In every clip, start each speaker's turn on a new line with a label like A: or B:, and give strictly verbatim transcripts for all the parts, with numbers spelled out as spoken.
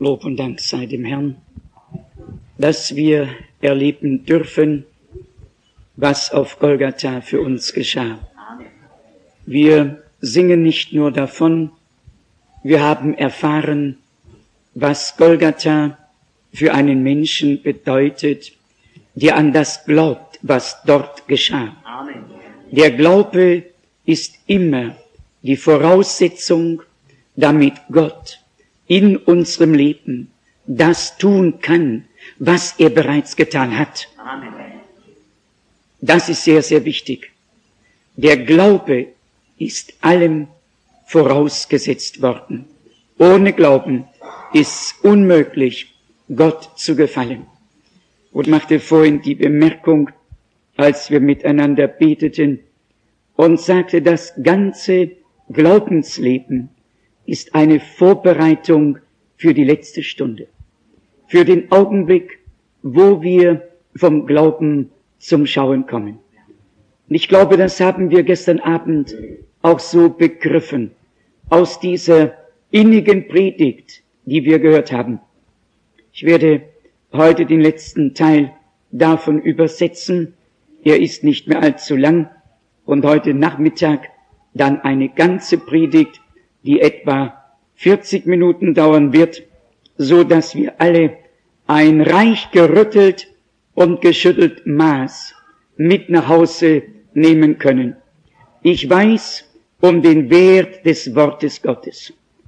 A: Lob und Dank sei dem Herrn, dass wir erleben dürfen, was auf Golgatha für uns geschah. Wir singen nicht nur davon, wir haben erfahren, was Golgatha für einen Menschen bedeutet, der an das glaubt, was dort geschah.
B: Amen.
A: Der Glaube ist immer die Voraussetzung, damit Gott in unserem Leben das tun kann, was er bereits getan hat.
B: Amen.
A: Das ist sehr, sehr wichtig. Der Glaube ist allem vorausgesetzt worden. Ohne Glauben ist es unmöglich, Gott zu gefallen. Und machte vorhin die Bemerkung, als wir miteinander beteten, und sagte, das ganze Glaubensleben ist eine Vorbereitung für die letzte Stunde, für den Augenblick, wo wir vom Glauben zum Schauen kommen. Und ich glaube, das haben wir gestern Abend auch so begriffen, aus dieser innigen Predigt, die wir gehört haben. Ich werde heute den letzten Teil davon übersetzen. Er ist nicht mehr allzu lang. Und heute Nachmittag dann eine ganze Predigt, die etwa vierzig Minuten dauern wird, so dass wir alle ein reich gerüttelt und geschüttelt Maß mit nach Hause nehmen können. Ich weiß um den Wert des Wortes Gottes.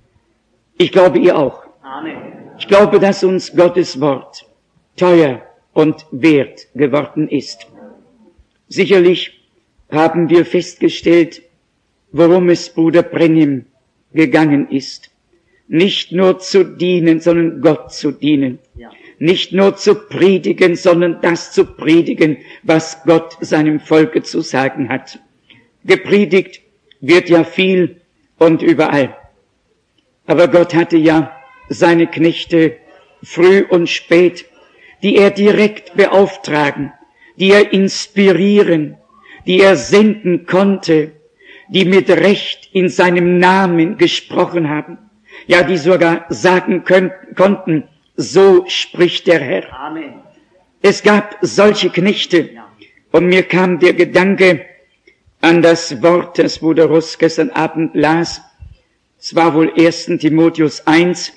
A: Ich glaube, ihr auch.
B: Amen.
A: Ich glaube, dass uns Gottes Wort teuer und wert geworden ist. Sicherlich haben wir festgestellt, worum es Bruder Brennim gegangen ist. Nicht nur zu dienen, sondern Gott zu dienen.
B: Ja.
A: Nicht nur zu predigen, sondern das zu predigen, was Gott seinem Volke zu sagen hat. Gepredigt wird ja viel und überall. Aber Gott hatte ja seine Knechte früh und spät, die er direkt beauftragen, die er inspirieren, die er senden konnte, die mit Recht in seinem Namen gesprochen haben, ja, die sogar sagen können, konnten, so spricht der Herr.
B: Amen.
A: Es gab solche Knechte, und mir kam der Gedanke an das Wort, das Bruder Russ gestern Abend las. Es war wohl erster Timotheus eins.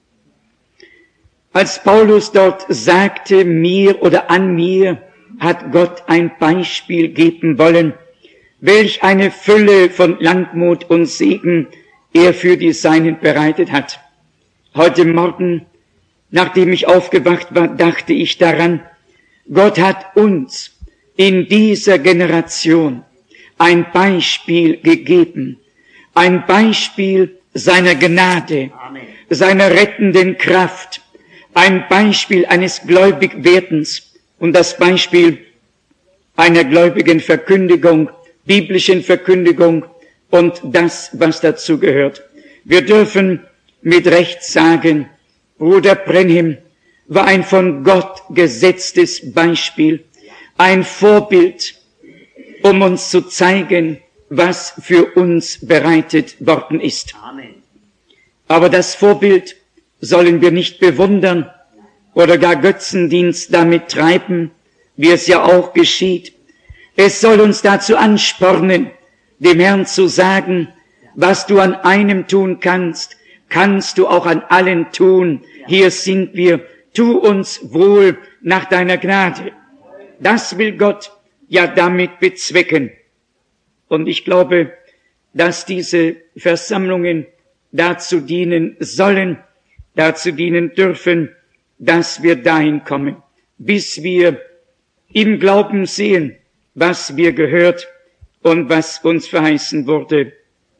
A: Als Paulus dort sagte, mir oder an mir hat Gott ein Beispiel geben wollen, welch eine Fülle von Langmut und Segen er für die Seinen bereitet hat. Heute Morgen, nachdem ich aufgewacht war, dachte ich daran, Gott hat uns in dieser Generation ein Beispiel gegeben, ein Beispiel seiner Gnade,
B: Amen.
A: seiner rettenden Kraft, ein Beispiel eines Gläubigwerdens und das Beispiel einer gläubigen Verkündigung, biblischen Verkündigung und das, was dazu gehört. Wir dürfen mit Recht sagen, Bruder Brennim war ein von Gott gesetztes Beispiel, ein Vorbild, um uns zu zeigen, was für uns bereitet worden ist.
B: Amen.
A: Aber das Vorbild sollen wir nicht bewundern oder gar Götzendienst damit treiben, wie es ja auch geschieht. Es soll uns dazu anspornen, dem Herrn zu sagen, was du an einem tun kannst, kannst du auch an allen tun. Hier sind wir, tu uns wohl nach deiner Gnade. Das will Gott ja damit bezwecken. Und ich glaube, dass diese Versammlungen dazu dienen sollen, dazu dienen dürfen, dass wir dahin kommen, bis wir im Glauben sehen, was wir gehört und was uns verheißen wurde.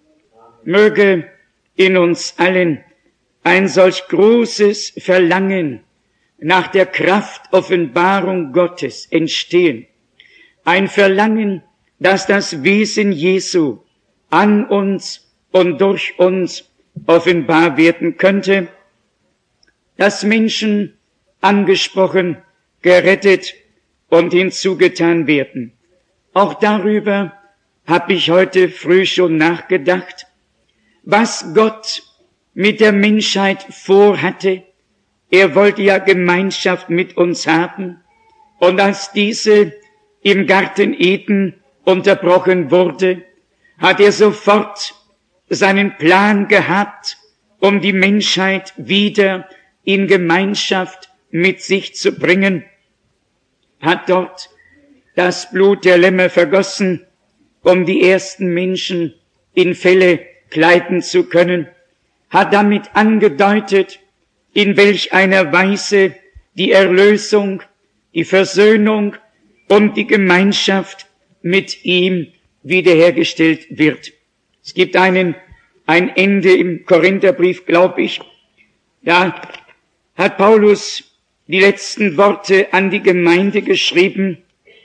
A: Möge in uns allen ein solch großes Verlangen nach der Kraftoffenbarung Gottes entstehen. Ein Verlangen, dass das Wesen Jesu an uns und durch uns offenbar werden könnte, dass Menschen angesprochen, gerettet und hinzugetan werden. Auch darüber habe ich heute früh schon nachgedacht, was Gott mit der Menschheit vorhatte, Er wollte ja Gemeinschaft mit uns haben. Und als diese im Garten Eden unterbrochen wurde, hat er sofort seinen Plan gehabt, um die Menschheit wieder in Gemeinschaft mit sich zu bringen, hat dort das Blut der Lämmer vergossen, um die ersten Menschen in Felle kleiden zu können, hat damit angedeutet, in welch einer Weise die Erlösung, die Versöhnung und die Gemeinschaft mit ihm wiederhergestellt wird. Es gibt einen, ein Ende im Korintherbrief, glaube ich. Da hat Paulus die letzten Worte an die Gemeinde geschrieben,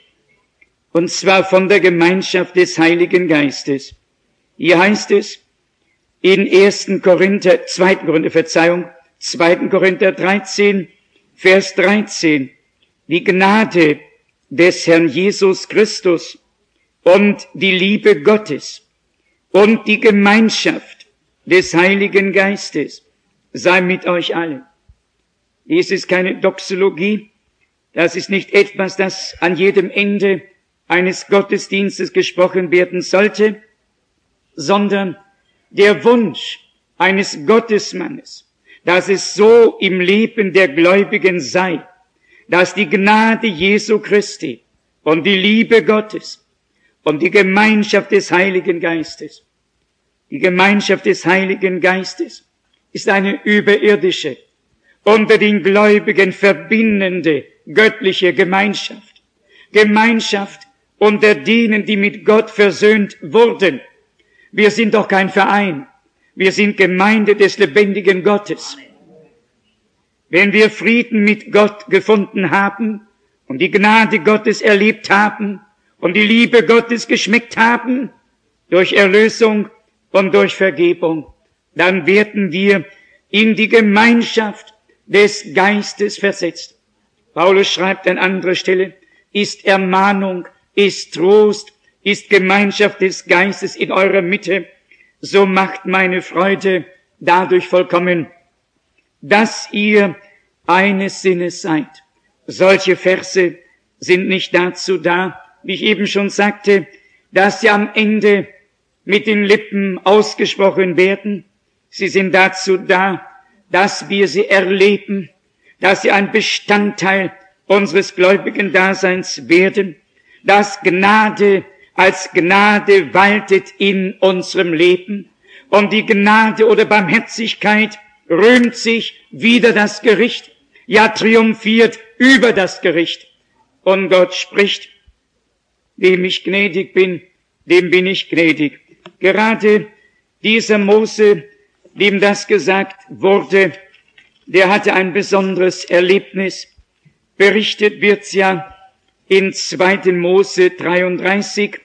A: und zwar von der Gemeinschaft des Heiligen Geistes. Hier heißt es in ersten Korinther, zweiten Korinther, Verzeihung, zweiten Korinther dreizehn, Vers dreizehn, die Gnade des Herrn Jesus Christus und die Liebe Gottes und die Gemeinschaft des Heiligen Geistes sei mit euch allen. Dies ist keine Doxologie, das ist nicht etwas, das an jedem Ende eines Gottesdienstes gesprochen werden sollte, sondern der Wunsch eines Gottesmannes, dass es so im Leben der Gläubigen sei, dass die Gnade Jesu Christi und die Liebe Gottes und die Gemeinschaft des Heiligen Geistes, die Gemeinschaft des Heiligen Geistes ist eine überirdische, unter den Gläubigen verbindende, göttliche Gemeinschaft. Gemeinschaft unter denen, die mit Gott versöhnt wurden. Wir sind doch kein Verein. Wir sind Gemeinde des lebendigen Gottes. Wenn wir Frieden mit Gott gefunden haben und die Gnade Gottes erlebt haben und die Liebe Gottes geschmeckt haben, durch Erlösung und durch Vergebung, dann werden wir in die Gemeinschaft des Geistes versetzt. Paulus schreibt an anderer Stelle, ist Ermahnung, ist Trost, ist Gemeinschaft des Geistes in eurer Mitte, so macht meine Freude dadurch vollkommen, dass ihr eines Sinnes seid. Solche Verse sind nicht dazu da, wie ich eben schon sagte, dass sie am Ende mit den Lippen ausgesprochen werden. Sie sind dazu da, dass wir sie erleben, dass sie ein Bestandteil unseres gläubigen Daseins werden, dass Gnade als Gnade waltet in unserem Leben und die Gnade oder Barmherzigkeit rühmt sich wider das Gericht, ja triumphiert über das Gericht. Und Gott spricht, dem ich gnädig bin, dem bin ich gnädig. Gerade dieser Mose, dem das gesagt wurde, der hatte ein besonderes Erlebnis. Berichtet wird's ja in zweiten Mose dreiunddreißig.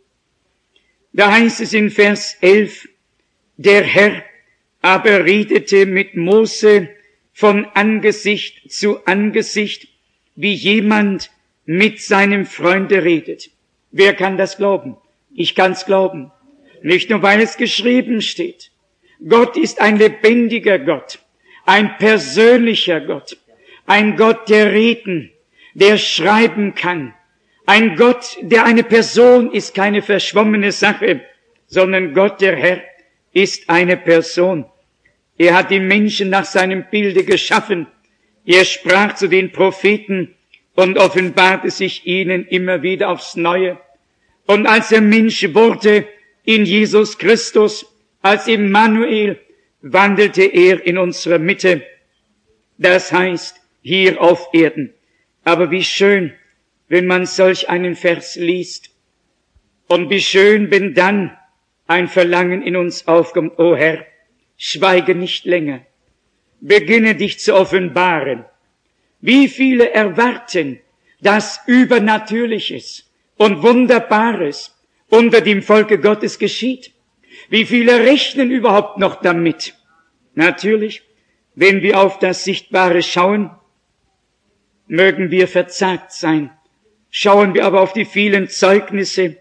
A: Da heißt es in Vers elf, der Herr aber redete mit Mose von Angesicht zu Angesicht, wie jemand mit seinem Freunde redet. Wer kann das glauben? Ich kann's glauben. Nicht nur, weil es geschrieben steht. Gott ist ein lebendiger Gott, ein persönlicher Gott, ein Gott, der reden, der schreiben kann, ein Gott, der eine Person ist, keine verschwommene Sache, sondern Gott, der Herr, ist eine Person. Er hat die Menschen nach seinem Bilde geschaffen. Er sprach zu den Propheten und offenbarte sich ihnen immer wieder aufs Neue. Und als er Mensch wurde in Jesus Christus, als Immanuel, wandelte er in unserer Mitte. Das heißt, hier auf Erden. Aber wie schön, wenn man solch einen Vers liest. Und wie schön, wenn dann ein Verlangen in uns aufkommt, o Herr, schweige nicht länger. Beginne dich zu offenbaren. Wie viele erwarten, dass Übernatürliches und Wunderbares unter dem Volke Gottes geschieht? Wie viele rechnen überhaupt noch damit? Natürlich, wenn wir auf das Sichtbare schauen, mögen wir verzagt sein. Schauen wir aber auf die vielen Zeugnisse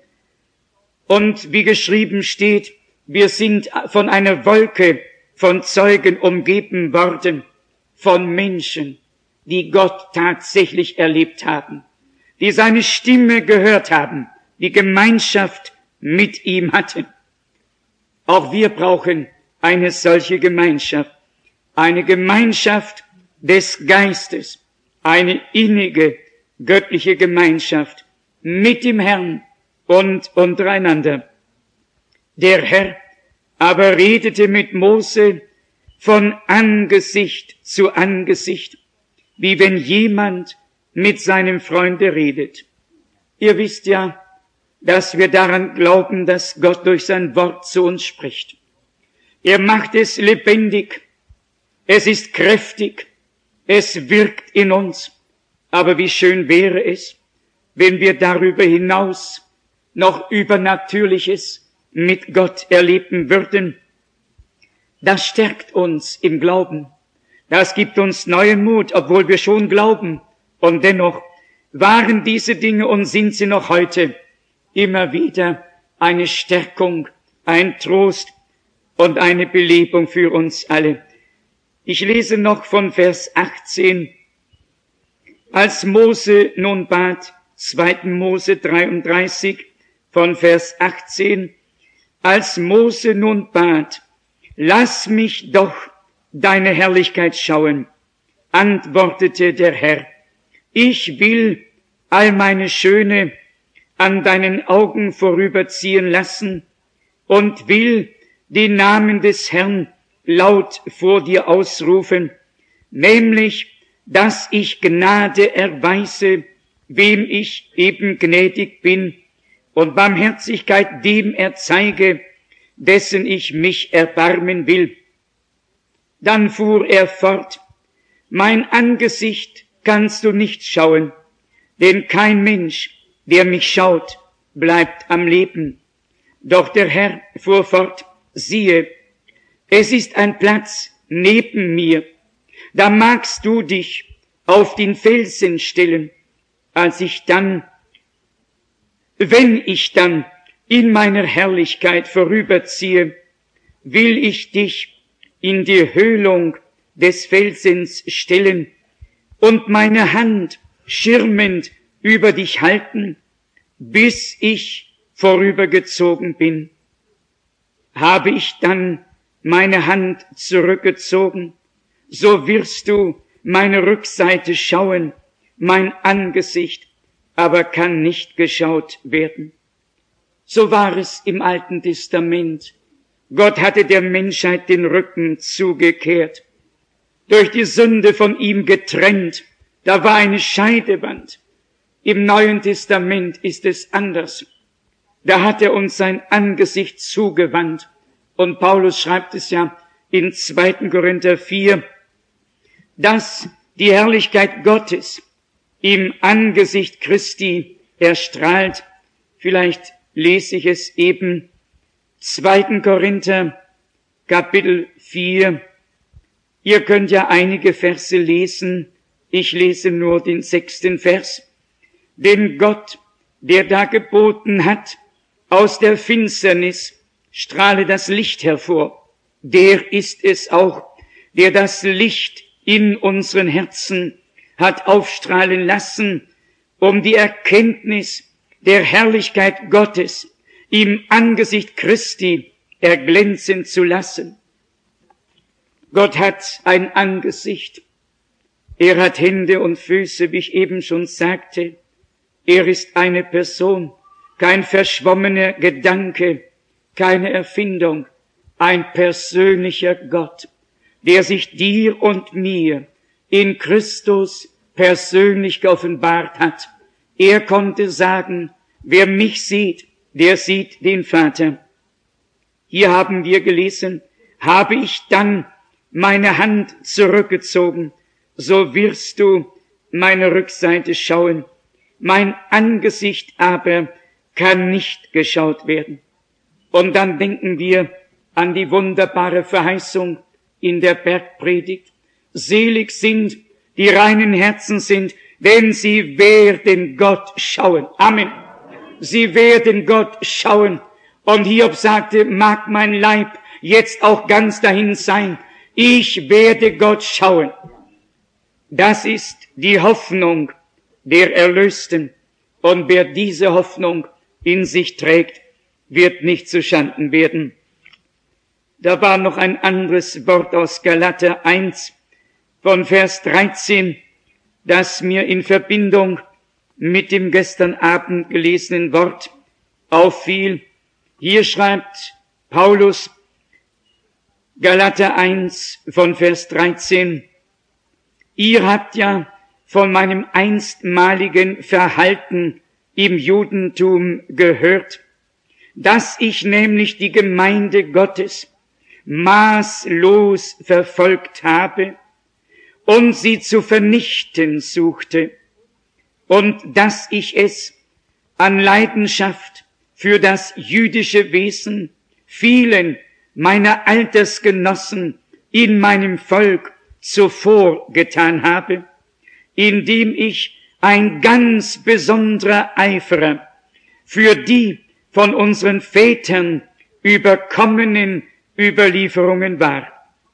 A: und wie geschrieben steht, wir sind von einer Wolke von Zeugen umgeben worden. von Menschen, die Gott tatsächlich erlebt haben, die seine Stimme gehört haben, die Gemeinschaft mit ihm hatten. Auch wir brauchen eine solche Gemeinschaft, eine Gemeinschaft des Geistes, eine innige, göttliche Gemeinschaft mit dem Herrn und untereinander. Der Herr aber redete mit Mose von Angesicht zu Angesicht, wie wenn jemand mit seinem Freunde redet. Ihr wisst ja, dass wir daran glauben, dass Gott durch sein Wort zu uns spricht. Er macht es lebendig, es ist kräftig, es wirkt in uns. Aber wie schön wäre es, wenn wir darüber hinaus noch Übernatürliches mit Gott erleben würden. Das stärkt uns im Glauben. Das gibt uns neuen Mut, obwohl wir schon glauben. Und dennoch waren diese Dinge und sind sie noch heute immer wieder eine Stärkung, ein Trost und eine Belebung für uns alle. Ich lese noch von Vers achtzehn. Als Mose nun bat, zweiten Mose dreiunddreißig, von Vers achtzehn, als Mose nun bat, lass mich doch deine Herrlichkeit schauen, antwortete der Herr, ich will all meine Schöne an deinen Augen vorüberziehen lassen und will den Namen des Herrn laut vor dir ausrufen, nämlich, dass ich Gnade erweise, wem ich eben gnädig bin, und Barmherzigkeit dem erzeige, dessen ich mich erbarmen will. Dann fuhr er fort, mein Angesicht kannst du nicht schauen, denn kein Mensch, der mich schaut, bleibt am Leben. Doch der Herr fuhr fort, siehe, es ist ein Platz neben mir, da magst du dich auf den Felsen stellen, als ich dann, wenn ich dann in meiner Herrlichkeit vorüberziehe, will ich dich in die Höhlung des Felsens stellen und meine Hand schirmend über dich halten, bis ich vorübergezogen bin. Habe ich dann meine Hand zurückgezogen, so wirst du meine Rückseite schauen, mein Angesicht aber kann nicht geschaut werden. So war es im Alten Testament. Gott hatte der Menschheit den Rücken zugekehrt, durch die Sünde von ihm getrennt. Da war eine Scheidewand. Im Neuen Testament ist es anders. Da hat er uns sein Angesicht zugewandt. Und Paulus schreibt es ja in zweiten Korinther vier, dass die Herrlichkeit Gottes im Angesicht Christi erstrahlt. Vielleicht lese ich es eben. zweiten Korinther, Kapitel vier. Ihr könnt ja einige Verse lesen. Ich lese nur den sechsten Vers. Denn Gott, der da geboten hat, aus der Finsternis strahle das Licht hervor. Der ist es auch, der das Licht in unseren Herzen hat aufstrahlen lassen, um die Erkenntnis der Herrlichkeit Gottes im Angesicht Christi erglänzen zu lassen. Gott hat ein Angesicht. Er hat Hände und Füße, wie ich eben schon sagte. Er ist eine Person, kein verschwommener Gedanke, keine Erfindung, ein persönlicher Gott, der sich dir und mir in Christus persönlich geoffenbart hat. Er konnte sagen, wer mich sieht, der sieht den Vater. Hier haben wir gelesen, habe ich dann meine Hand zurückgezogen, so wirst du meine Rückseite schauen. Mein Angesicht aber kann nicht geschaut werden. Und dann denken wir an die wunderbare Verheißung in der Bergpredigt. Selig sind, die reinen Herzen sind, denn sie werden Gott schauen. Amen. Sie werden Gott schauen. Und Hiob sagte, mag mein Leib jetzt auch ganz dahin sein. Ich werde Gott schauen. Das ist die Hoffnung der Erlösten. Und wer diese Hoffnung in sich trägt, wird nicht zu Schanden werden. Da war noch ein anderes Wort aus Galater eins von Vers dreizehn, das mir in Verbindung mit dem gestern Abend gelesenen Wort auffiel. Hier schreibt Paulus, Galater eins von Vers dreizehn, ihr habt ja von meinem einstmaligen Verhalten im Judentum gehört, dass ich nämlich die Gemeinde Gottes maßlos verfolgt habe und sie zu vernichten suchte, und dass ich es an Leidenschaft für das jüdische Wesen vielen meiner Altersgenossen in meinem Volk zuvor getan habe, indem ich ein ganz besonderer Eiferer für die von unseren Vätern überkommenen Überlieferungen war.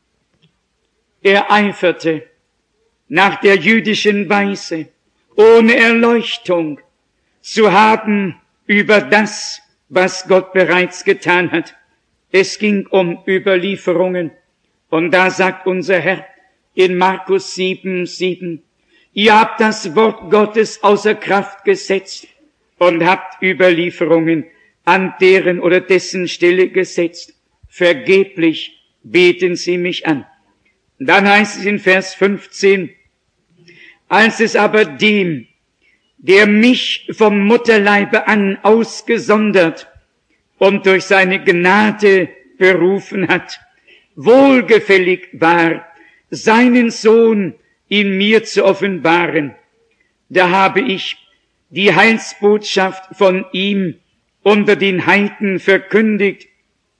A: Er eiferte nach der jüdischen Weise, ohne Erleuchtung zu haben über das, was Gott bereits getan hat. Es ging um Überlieferungen. Und da sagt unser Herr in Markus sieben, sieben, ihr habt das Wort Gottes außer Kraft gesetzt und habt Überlieferungen an deren oder dessen Stelle gesetzt. Vergeblich beten sie mich an. Dann heißt es in Vers fünfzehn, als es aber dem, der mich vom Mutterleibe an ausgesondert und durch seine Gnade berufen hat, wohlgefällig war, seinen Sohn in mir zu offenbaren, da habe ich die Heilsbotschaft von ihm unter den Heiden verkündigt.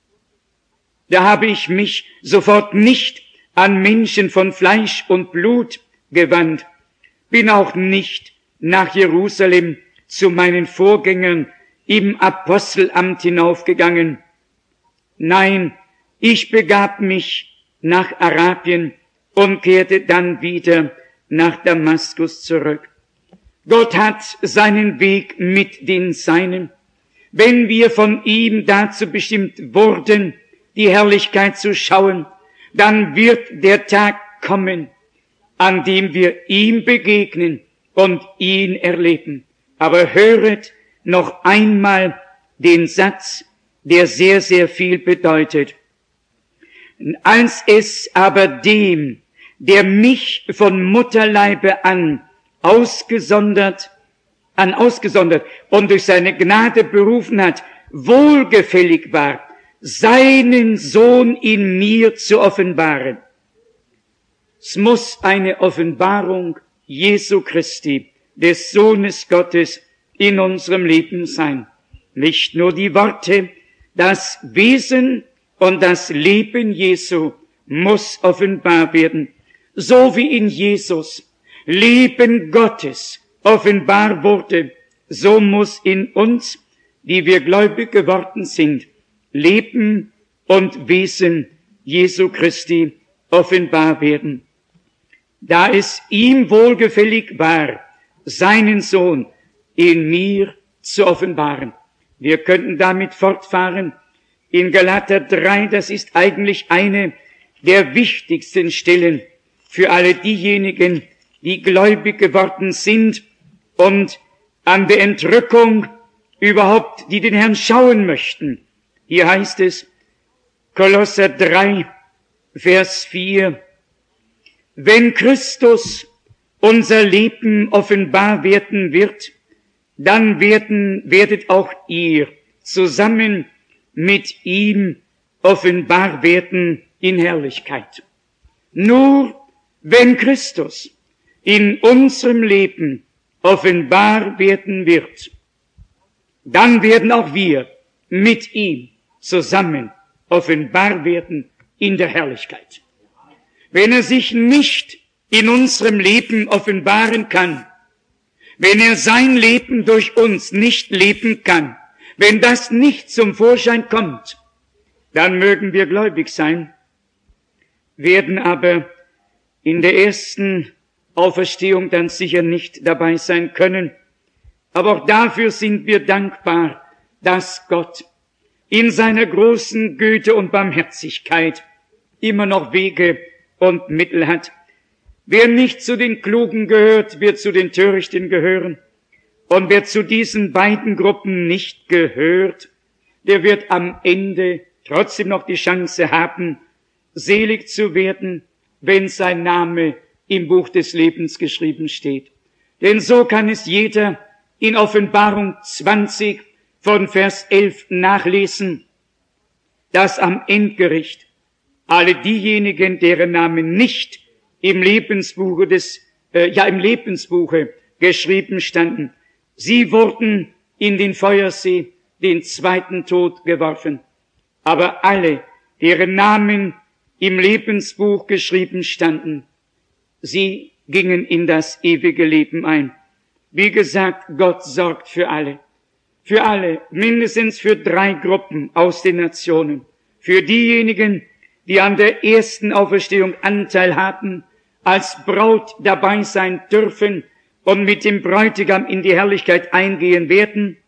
A: Da habe ich mich sofort nicht an Menschen von Fleisch und Blut gewandt, bin auch nicht nach Jerusalem zu meinen Vorgängern im Apostelamt hinaufgegangen. Nein, ich begab mich nach Arabien und kehrte dann wieder nach Damaskus zurück. Gott hat seinen Weg mit den Seinen. Wenn wir von ihm dazu bestimmt wurden, die Herrlichkeit zu schauen, dann wird der Tag kommen, an dem wir ihm begegnen und ihn erleben. Aber höret noch einmal den Satz, der sehr, sehr viel bedeutet. Als es aber dem, der mich von Mutterleibe an ausgesondert, an ausgesondert und durch seine Gnade berufen hat, wohlgefällig war, seinen Sohn in mir zu offenbaren. Es muss eine Offenbarung Jesu Christi, des Sohnes Gottes, in unserem Leben sein. Nicht nur die Worte, das Wesen und das Leben Jesu muss offenbar werden. So wie in Jesus Leben Gottes offenbar wurde, so muss in uns, die wir gläubig geworden sind, Leben und Wesen Jesu Christi offenbar werden. Da es ihm wohlgefällig war, seinen Sohn in mir zu offenbaren. Wir könnten damit fortfahren. In Galater drei, das ist eigentlich eine der wichtigsten Stellen für alle diejenigen, die gläubig geworden sind und an der Entrückung überhaupt, die den Herrn schauen möchten. Hier heißt es, Kolosser drei, Vers vier, wenn Christus unser Leben offenbar werden wird, dann werden, werdet auch ihr zusammen mit ihm offenbar werden in Herrlichkeit. Nur wenn Christus in unserem Leben offenbar werden wird, dann werden auch wir mit ihm zusammen offenbar werden in der Herrlichkeit. Wenn er sich nicht in unserem Leben offenbaren kann, wenn er sein Leben durch uns nicht leben kann, wenn das nicht zum Vorschein kommt, dann mögen wir gläubig sein, werden aber in der ersten Auferstehung dann sicher nicht dabei sein können. Aber auch dafür sind wir dankbar, dass Gott in seiner großen Güte und Barmherzigkeit immer noch Wege und Mittel hat. Wer nicht zu den Klugen gehört, wird zu den Törichten gehören. Und wer zu diesen beiden Gruppen nicht gehört, der wird am Ende trotzdem noch die Chance haben, selig zu werden, wenn sein Name im Buch des Lebens geschrieben steht. Denn so kann es jeder in Offenbarung zwanzig von Vers elf nachlesen, dass am Endgericht alle diejenigen, deren Namen nicht im Lebensbuche des, äh, ja im Lebensbuche geschrieben standen, sie wurden in den Feuersee, den zweiten Tod, geworfen. Aber alle, deren Namen im Lebensbuch geschrieben standen, sie gingen in das ewige Leben ein. Wie gesagt, Gott sorgt für alle. Für alle, mindestens für drei Gruppen aus den Nationen. Für diejenigen, die an der ersten Auferstehung Anteil haben, als Braut dabei sein dürfen und mit dem Bräutigam in die Herrlichkeit eingehen werden.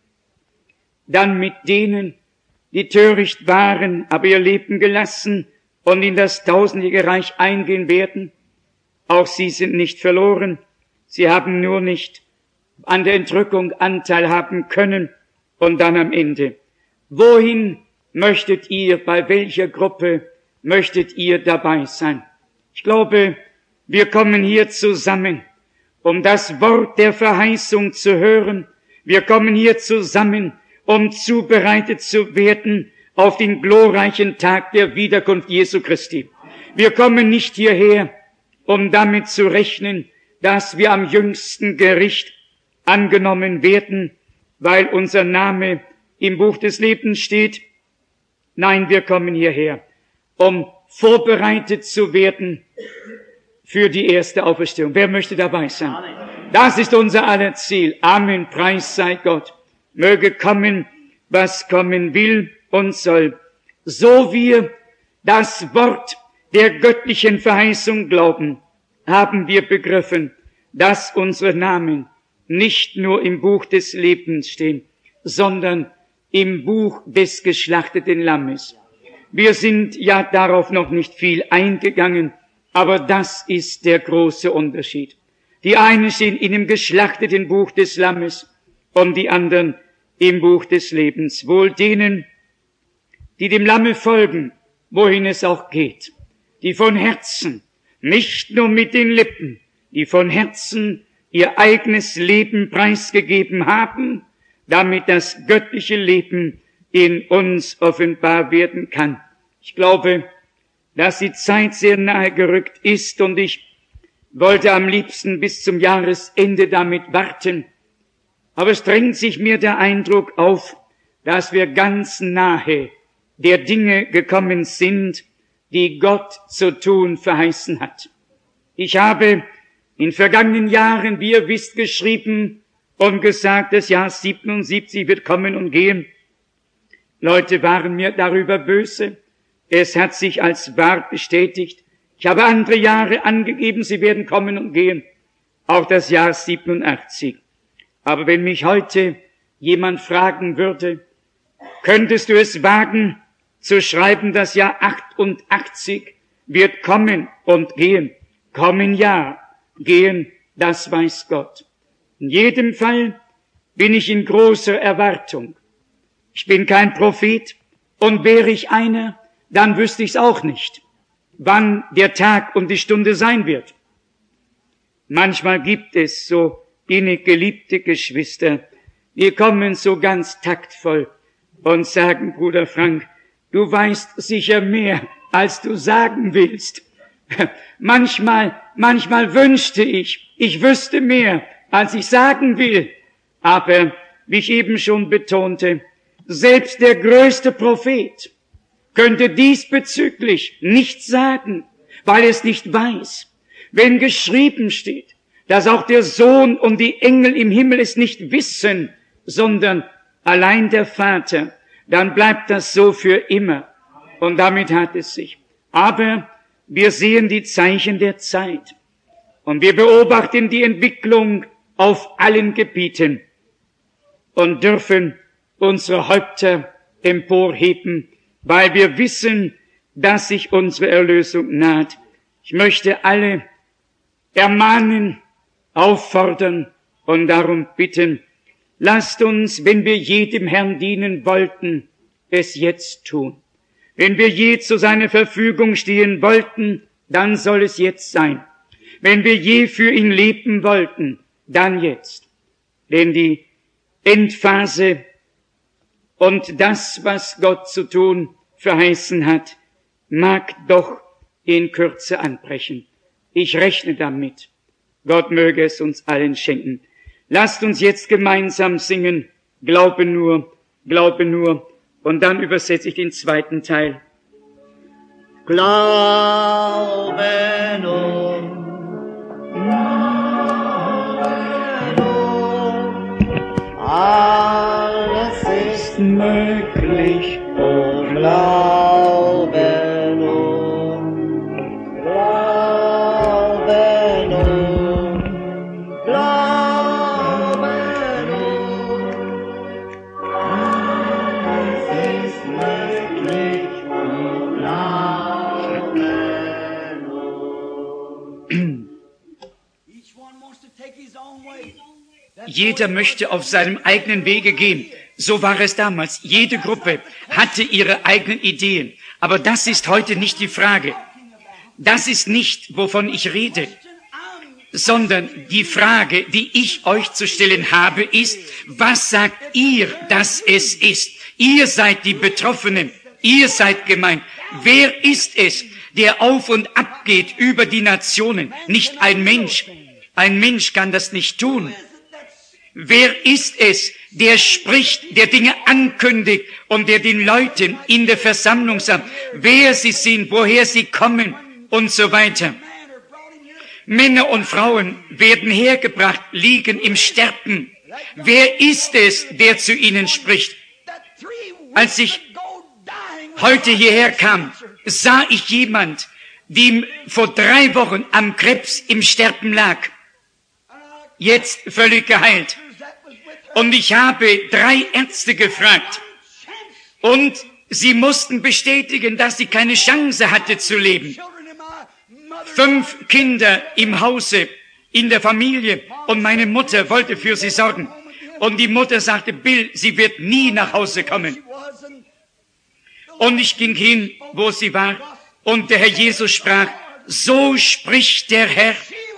A: Dann mit denen, die töricht waren, aber ihr Leben gelassen und in das tausendjährige Reich eingehen werden. Auch sie sind nicht verloren. Sie haben nur nicht an der Entrückung Anteil haben können. Und dann am Ende: Wohin möchtet ihr, bei welcher Gruppe möchtet ihr dabei sein? Ich glaube, wir kommen hier zusammen, um das Wort der Verheißung zu hören. Wir kommen hier zusammen, um zubereitet zu werden auf den glorreichen Tag der Wiederkunft Jesu Christi. Wir kommen nicht hierher, um damit zu rechnen, dass wir am jüngsten Gericht angenommen werden, weil unser Name im Buch des Lebens steht. Nein, wir kommen hierher, um vorbereitet zu werden für die erste Auferstehung. Wer möchte dabei sein? Das ist unser aller Ziel. Amen, Preis sei Gott. Möge kommen, was kommen will und soll. So wir das Wort der göttlichen Verheißung glauben, haben wir begriffen, dass unsere Namen nicht nur im Buch des Lebens stehen, sondern im Buch des geschlachteten Lammes. Wir sind ja darauf noch nicht viel eingegangen, aber das ist der große Unterschied. Die einen stehen in dem geschlachteten Buch des Lammes und die anderen im Buch des Lebens. Wohl denen, die dem Lamme folgen, wohin es auch geht, die von Herzen, nicht nur mit den Lippen, die von Herzen ihr eigenes Leben preisgegeben haben, damit das göttliche Leben in uns offenbar werden kann. Ich glaube, dass die Zeit sehr nahe gerückt ist und ich wollte am liebsten bis zum Jahresende damit warten. Aber es drängt sich mir der Eindruck auf, dass wir ganz nahe der Dinge gekommen sind, die Gott zu tun verheißen hat. Ich habe in vergangenen Jahren, wie ihr wisst, geschrieben und gesagt, das Jahr siebenundsiebzig wird kommen und gehen. Leute waren mir darüber böse. Es hat sich als wahr bestätigt. Ich habe andere Jahre angegeben, sie werden kommen und gehen. Auch das Jahr siebenundachtzig. Aber wenn mich heute jemand fragen würde, könntest du es wagen, zu schreiben, das Jahr achtundachtzig wird kommen und gehen? Kommen ja, gehen, das weiß Gott. In jedem Fall bin ich in großer Erwartung. Ich bin kein Prophet, und wäre ich einer, dann wüsste ich es auch nicht, wann der Tag und die Stunde sein wird. Manchmal gibt es so innig geliebte Geschwister, die kommen so ganz taktvoll und sagen: Bruder Frank, du weißt sicher mehr, als du sagen willst. Manchmal, manchmal wünschte ich, ich wüsste mehr, als ich sagen will. Aber, wie ich eben schon betonte, selbst der größte Prophet könnte diesbezüglich nichts sagen, weil er es nicht weiß. Wenn geschrieben steht, dass auch der Sohn und die Engel im Himmel es nicht wissen, sondern allein der Vater, dann bleibt das so für immer. Und damit hat es sich. Aber wir sehen die Zeichen der Zeit. Und wir beobachten die Entwicklung auf allen Gebieten und dürfen unsere Häupter emporheben, weil wir wissen, dass sich unsere Erlösung naht. Ich möchte alle ermahnen, auffordern und darum bitten, lasst uns, wenn wir jedem Herrn dienen wollten, es jetzt tun. Wenn wir je zu seiner Verfügung stehen wollten, dann soll es jetzt sein. Wenn wir je für ihn leben wollten, dann jetzt. Denn die Endphase und das, was Gott zu tun verheißen hat, mag doch in Kürze anbrechen. Ich rechne damit. Gott möge es uns allen schenken. Lasst uns jetzt gemeinsam singen, Glaube nur, Glaube nur, und dann übersetze ich den zweiten Teil.
B: Glaube nur, alles ist möglich, oh Glaube nur, Glaube nur, Glaube nur, alles ist möglich, oh Glaube nur.
C: Each one wants to take his own way.
A: Jeder möchte auf seinem eigenen Wege gehen. So war es damals. Jede Gruppe hatte ihre eigenen Ideen. Aber das ist heute nicht die Frage. Das ist nicht, wovon ich rede. Sondern die Frage, die ich euch zu stellen habe, ist, was sagt ihr, dass es ist? Ihr seid die Betroffenen. Ihr seid gemeint. Wer ist es, der auf und ab geht über die Nationen? Nicht ein Mensch. Ein Mensch kann das nicht tun. Wer ist es, der spricht, der Dinge ankündigt und der den Leuten in der Versammlung sagt, wer sie sind, woher sie kommen und so weiter? Männer und Frauen werden hergebracht, liegen im Sterben. Wer ist es, der zu ihnen spricht? Als ich heute hierher kam, sah ich jemand, die vor drei Wochen am Krebs im Sterben lag. Jetzt völlig geheilt. Und ich habe drei Ärzte gefragt. Und sie mussten bestätigen, dass sie keine Chance hatte zu leben. Fünf Kinder im Hause, in der Familie. Und meine Mutter wollte für sie sorgen. Und die Mutter sagte, Bill, sie wird nie nach Hause kommen. Und ich ging hin, wo sie war. Und der Herr Jesus sprach, so spricht der Herr.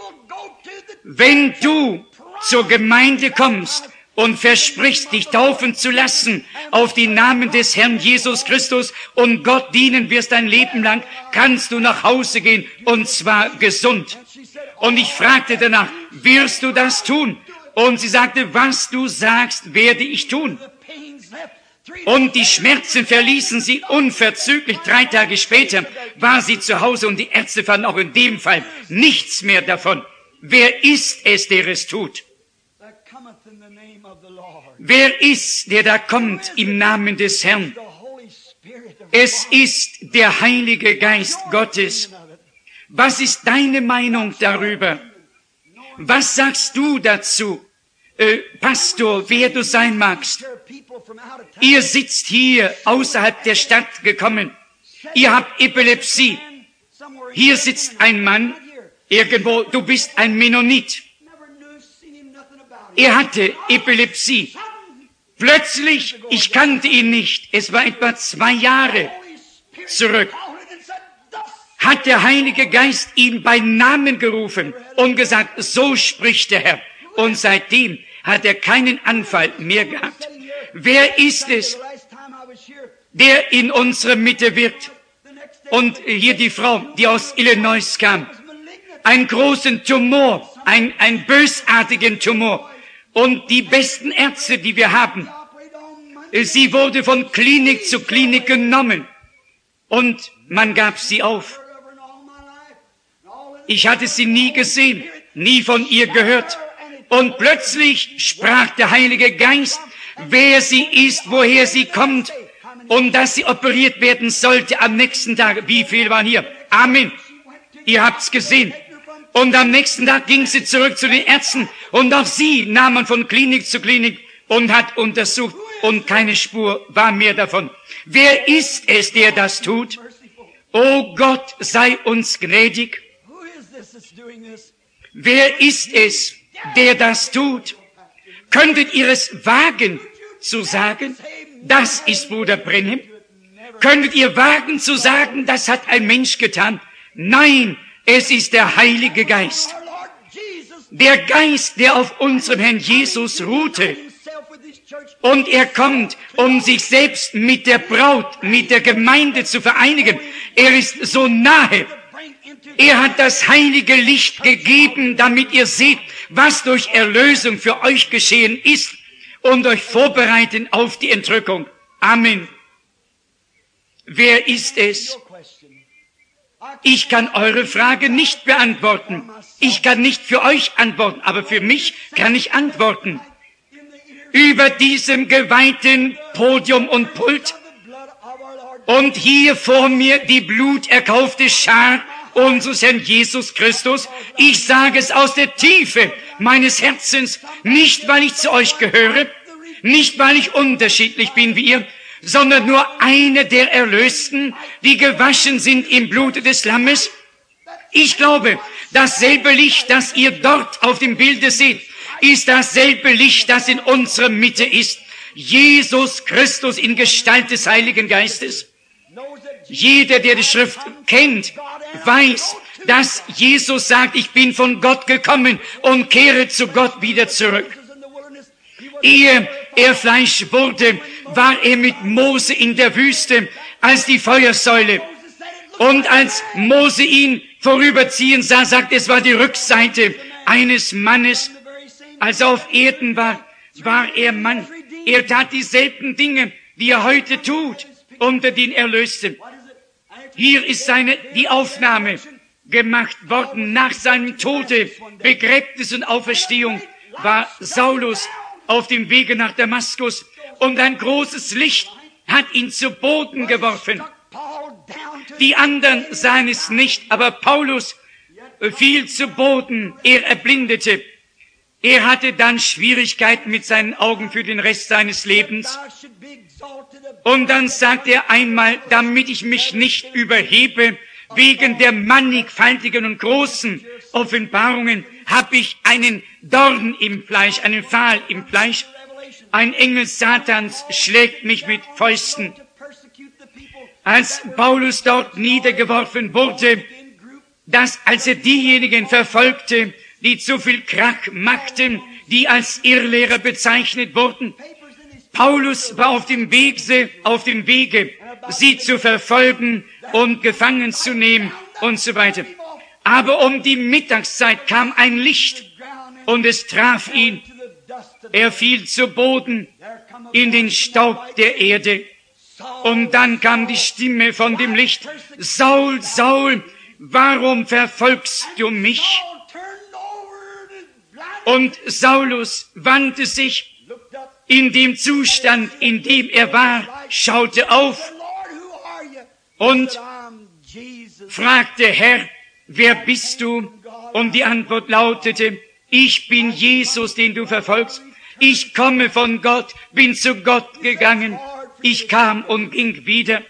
A: Wenn du zur Gemeinde kommst und versprichst, dich taufen zu lassen auf den Namen des Herrn Jesus Christus und Gott dienen wirst dein Leben lang, kannst du nach Hause gehen und zwar gesund. Und ich fragte danach, wirst du das tun? Und sie sagte, was du sagst, werde ich tun. Und die Schmerzen verließen sie unverzüglich. Drei Tage später war sie zu Hause und die Ärzte fanden auch in dem Fall nichts mehr davon. Wer ist es, der es tut? Wer ist, der da kommt im Namen des Herrn? Es ist der Heilige Geist Gottes. Was ist deine Meinung darüber? Was sagst du dazu, äh, Pastor, wer du sein magst? Ihr sitzt hier außerhalb der Stadt gekommen. Ihr habt Epilepsie. Hier sitzt ein Mann, irgendwo, du bist ein Mennonit. Er hatte Epilepsie. Plötzlich, ich kannte ihn nicht, es war etwa zwei Jahre zurück, hat der Heilige Geist ihn bei Namen gerufen und gesagt, so spricht der Herr. Und seitdem hat er keinen Anfall mehr gehabt. Wer ist es, der in unserer Mitte wirkt? Und hier die Frau, die aus Illinois kam, einen großen Tumor, ein, ein bösartigen Tumor. Und die besten Ärzte, die wir haben, sie wurde von Klinik zu Klinik genommen und man gab sie auf. Ich hatte sie nie gesehen, nie von ihr gehört. Und plötzlich sprach der Heilige Geist, wer sie ist, woher sie kommt und dass sie operiert werden sollte am nächsten Tag. Wie viel waren hier? Amen. Ihr habt's gesehen. Und am nächsten Tag ging sie zurück zu den Ärzten und auch sie nahm man von Klinik zu Klinik und hat untersucht und keine Spur war mehr davon. Wer ist es, der das tut? O Gott, sei uns gnädig.
C: Who is this that's doing this?
A: Wer ist es, der das tut? Könntet ihr es wagen zu sagen, das ist Bruder Branham? Könntet ihr wagen zu sagen, das hat ein Mensch getan? Nein, es ist der Heilige Geist.
C: Our Lord Jesus
A: Der Geist, der auf unserem Herrn Jesus ruhte.
C: himself with his church.
A: Und er kommt, um sich selbst mit der Braut, mit der Gemeinde zu vereinigen. Er ist so nahe.
C: Bring into
A: Er hat das heilige Licht gegeben, damit ihr seht, was durch Erlösung für euch geschehen ist und euch vorbereiten auf die Entrückung. Amen. Wer ist es?
C: your question.
A: Ich kann eure Frage nicht beantworten. Ich kann nicht für euch antworten, aber für mich kann ich antworten. Über diesem geweihten Podium und Pult
C: The blood of our Lord.
A: und hier vor mir die bluterkaufte Schar unseres Herrn Jesus Christus. Ich sage es aus der Tiefe meines Herzens, nicht weil ich zu euch gehöre, nicht weil ich unterschiedlich bin wie ihr, sondern nur eine der Erlösten, die gewaschen sind im Blute des Lammes. Ich glaube, dasselbe Licht, das ihr dort auf dem Bilde seht, ist dasselbe Licht, das in unserer Mitte ist. Jesus Christus in Gestalt des Heiligen Geistes.
C: Knows that Jesus
A: Jeder, der die Schrift kennt, weiß, dass Jesus sagt, ich bin von Gott gekommen und kehre zu Gott wieder zurück.
C: is in the wilderness. He was
A: Ehe er Fleisch wurde, war er mit Mose in der Wüste als die Feuersäule. Und als Mose ihn vorüberziehen sah, sagt, es war die Rückseite eines Mannes.
C: the very same.
A: Als er auf Erden war, war er Mann. Er tat dieselben Dinge, die er heute tut, unter den Erlösten.
C: What is it? And if
A: Hier ist seine, die Aufnahme gemacht worden. Nach seinem Tode, Begräbnis und Auferstehung war Saulus auf dem Wege nach Damaskus und ein großes Licht hat ihn zu Boden geworfen.
C: Paul down to
A: Die anderen sahen es nicht, aber Paulus fiel zu Boden, er erblindete. Er hatte dann Schwierigkeiten mit seinen Augen für den Rest seines Lebens.
C: thou should be exalted above
A: Und dann sagt er einmal, damit ich mich nicht überhebe, wegen der mannigfaltigen und großen Offenbarungen, habe ich einen Dorn im Fleisch, einen Pfahl im Fleisch.
C: revelation.
A: Ein Engel Satans schlägt mich mit Fäusten.
C: To persecute the people
A: Als Paulus dort niedergeworfen wurde,
C: in group.
A: dass als er diejenigen verfolgte, die zu viel Krach machten, die als Irrlehrer bezeichnet wurden,
C: Papers in his
A: Paulus war auf dem Wege, auf dem Wege, sie zu verfolgen und gefangen zu nehmen und so weiter. Aber um die Mittagszeit kam ein Licht
C: ground and
A: und es traf ihn.
C: to the dust of
A: Er fiel zu Boden
C: there come a
A: in den Staub der Erde. Und dann kam die Stimme von dem Licht. Saul, Saul, warum verfolgst du mich?
C: Saul turned over and blinded,
A: Und Saulus wandte sich
C: looked up.
A: in dem Zustand, in dem er war, schaute auf
C: Said, Lord, who are you?
A: und
C: Said, I'm Jesus.
A: fragte, Herr, wer bist du? Und die Antwort lautete, ich bin Jesus, den du verfolgst. Ich komme von Gott, bin zu Gott gegangen. Ich kam und ging wieder.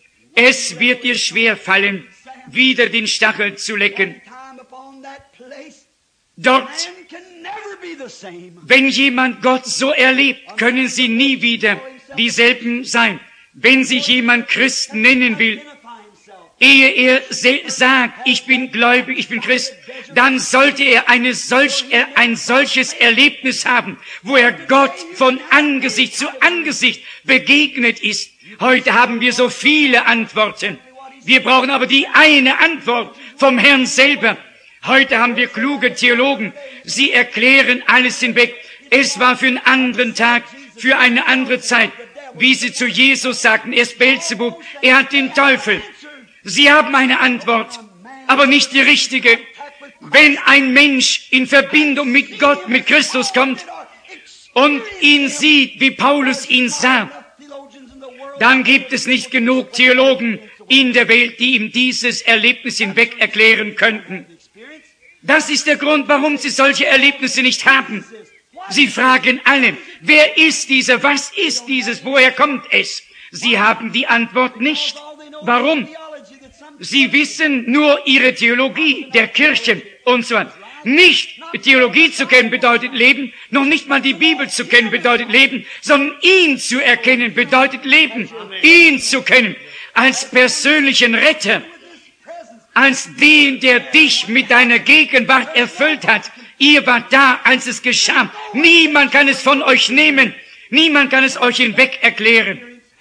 A: Es wird dir schwer fallen, wieder den Stachel zu lecken.
C: Time upon that place,
A: Dort,
C: man can never be the same.
A: wenn jemand Gott so erlebt, können sie nie wieder dieselben sein. Wenn sich jemand Christ nennen will,
C: Identify himself.
A: ehe er se- sagt, ich bin gläubig, ich bin Christ, dann sollte er eine solch, er ein solches Erlebnis haben, wo er Gott von Angesicht zu Angesicht begegnet ist. Heute haben wir so viele Antworten. Wir brauchen aber die eine Antwort vom Herrn selber. Heute haben wir kluge Theologen. Sie erklären alles hinweg. Es war für einen anderen Tag, für eine andere Zeit. Wie sie zu Jesus sagten, er ist Beelzebub, er hat den Teufel. Sie haben eine Antwort, aber nicht die richtige. Wenn ein Mensch in Verbindung mit Gott, mit Christus kommt und ihn sieht, wie Paulus ihn sah,
C: Theologians in the world
A: dann gibt es nicht genug Theologen in der Welt, die ihm dieses Erlebnis hinweg erklären könnten.
C: experience.
A: Das ist der Grund, warum sie solche Erlebnisse nicht haben. Sie fragen alle, wer ist dieser, was ist dieses, woher kommt es? Sie haben die Antwort nicht. Warum? Sie wissen nur ihre Theologie der Kirche und so weiter. Nicht Theologie zu kennen bedeutet Leben, noch nicht mal die Bibel zu kennen bedeutet Leben, sondern ihn zu erkennen bedeutet Leben. Ihn zu kennen als persönlichen Retter, als den, der dich mit deiner Gegenwart erfüllt hat. Ihr wart da, als es geschah. Niemand kann es von euch nehmen. Niemand kann es euch hinweg erklären.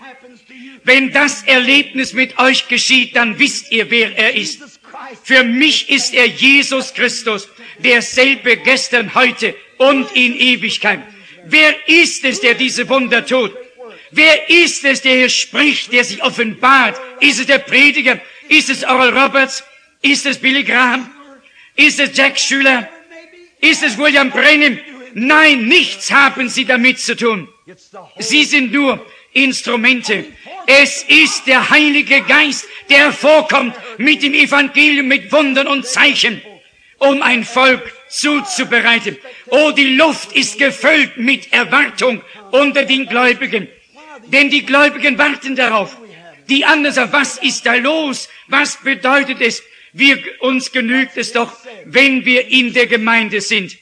A: Wenn das Erlebnis mit euch geschieht, dann wisst ihr, wer er ist. Für mich ist er Jesus Christus, derselbe gestern, heute und in Ewigkeit. Wer ist es, der diese Wunder tut? Wer ist es, der hier spricht, der sich offenbart? Ist es der Prediger? Ist es Oral Roberts? Ist es Billy Graham? Ist es Jack Schüler? Ist es William Branham? Nein, nichts haben sie damit zu tun. Sie sind nur Instrumente. Es ist der Heilige Geist, der vorkommt mit dem Evangelium, mit Wundern und Zeichen, um ein Volk zuzubereiten. Oh, die Luft ist gefüllt mit Erwartung unter den Gläubigen. Denn die Gläubigen warten darauf. Die anderen sagen, was ist da los? Was bedeutet es? Wir, uns genügt es doch, wenn wir in der Gemeinde sind.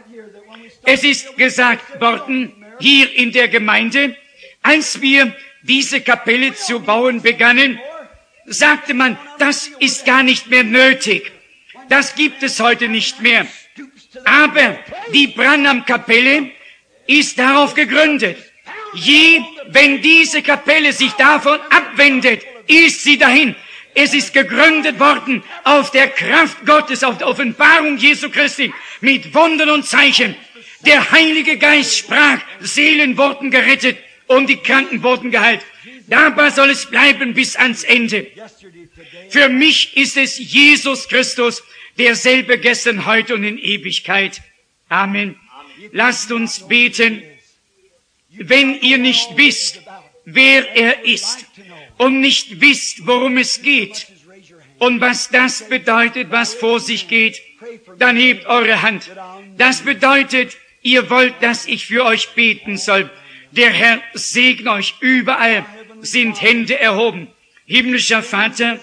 A: Es ist gesagt worden, hier in der Gemeinde, als wir diese Kapelle zu bauen begannen, sagte man, das ist gar nicht mehr nötig. Das gibt es heute nicht mehr. Aber die Branham-Kapelle ist darauf gegründet. Je, wenn diese Kapelle sich davon abwendet, ist sie dahin. Es ist gegründet worden auf der Kraft Gottes, auf der Offenbarung Jesu Christi, mit Wundern und Zeichen. Der Heilige Geist sprach, Seelen wurden gerettet und die Kranken wurden geheilt. Dabei soll es bleiben bis ans Ende. Für mich ist es Jesus Christus, derselbe gestern, heute und in Ewigkeit. Amen. Lasst uns beten. Wenn ihr nicht wisst, wer er ist und nicht wisst, worum es geht und was das bedeutet, was vor sich geht, dann hebt eure Hand. Das bedeutet, ihr wollt, dass ich für euch beten soll. Der Herr segne euch. Überall sind Hände erhoben. Himmlischer Vater,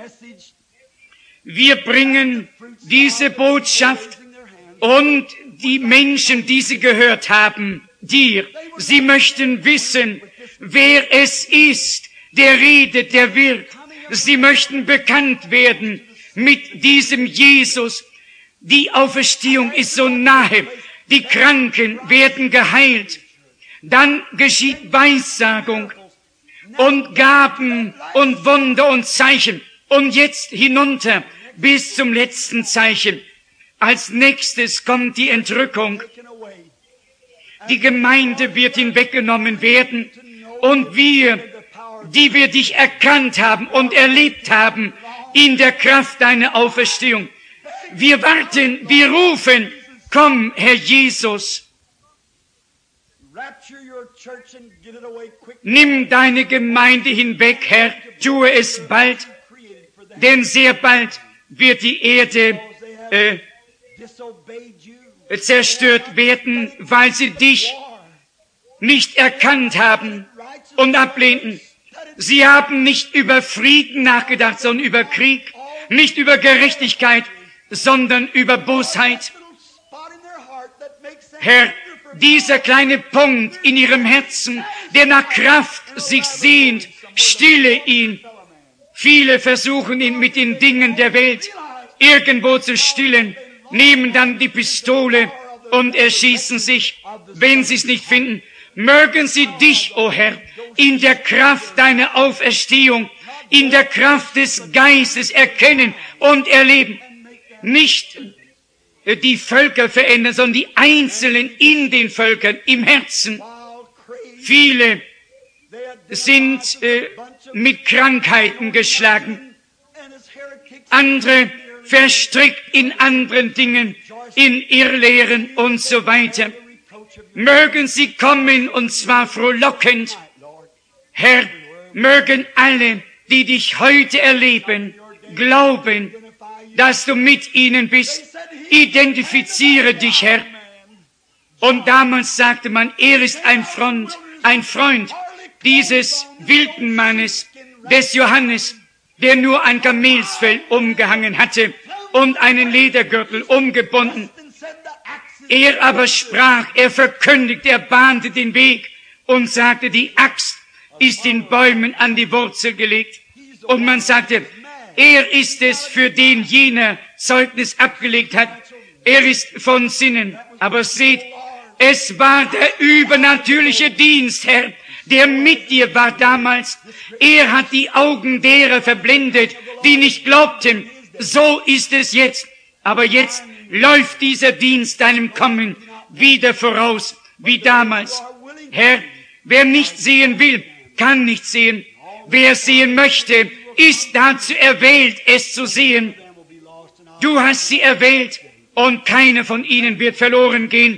A: wir bringen diese Botschaft und die Menschen, die sie gehört haben, dir. Sie möchten wissen, wer es ist, der redet, der wirkt. Sie möchten bekannt werden mit diesem Jesus. Die Auferstehung ist so nahe. Die Kranken werden geheilt. Dann geschieht Weissagung und Gaben und Wunder und Zeichen. Und jetzt hinunter bis zum letzten Zeichen. Als nächstes kommt die Entrückung. Die Gemeinde wird hinweggenommen werden und wir, die wir dich erkannt haben und erlebt haben in der Kraft deiner Auferstehung, wir warten, wir rufen, komm, Herr Jesus. Nimm deine Gemeinde hinweg, Herr, tue es bald, denn sehr bald wird die Erde äh, zerstört werden, weil sie dich nicht erkannt haben und ablehnten. Sie haben nicht über Frieden nachgedacht, sondern über Krieg, nicht über Gerechtigkeit, sondern über Bosheit. Herr, dieser kleine Punkt in ihrem Herzen, der nach Kraft sich sehnt, stille ihn. Viele versuchen ihn mit den Dingen der Welt irgendwo zu stillen, nehmen dann die Pistole und erschießen sich, wenn sie es nicht finden. Mögen sie dich, o Herr, in der Kraft deiner Auferstehung, in der Kraft des Geistes erkennen und erleben. Nicht die Völker verändern, sondern die Einzelnen in den Völkern, im Herzen. Viele sind äh, mit Krankheiten geschlagen. Andere verstrickt in anderen Dingen, in Irrlehren und so weiter. Mögen sie kommen, und zwar frohlockend. Herr, mögen alle, die dich heute erleben, glauben, dass du mit ihnen bist. identifiziere dich, Herr. Und damals sagte man, er ist ein Freund, ein Freund dieses wilden Mannes, des Johannes, der nur ein Kamelsfell umgehangen hatte und einen Ledergürtel umgebunden. Er aber sprach, er verkündigte, er bahnte den Weg und sagte, die Axt ist den Bäumen an die Wurzel gelegt. Und man sagte, er ist es, für den jener Zeugnis abgelegt hat. Er ist von Sinnen. Aber seht, es war der übernatürliche Dienstherr, der mit dir war damals. Er hat die Augen derer verblendet, die nicht glaubten. So ist es jetzt. Aber jetzt läuft dieser Dienst deinem Kommen wieder voraus, wie damals. Herr, wer nicht sehen will, kann nicht sehen. Wer sehen möchte, ist dazu erwählt, es zu sehen. Du hast sie erwählt und keiner von ihnen wird verloren gehen.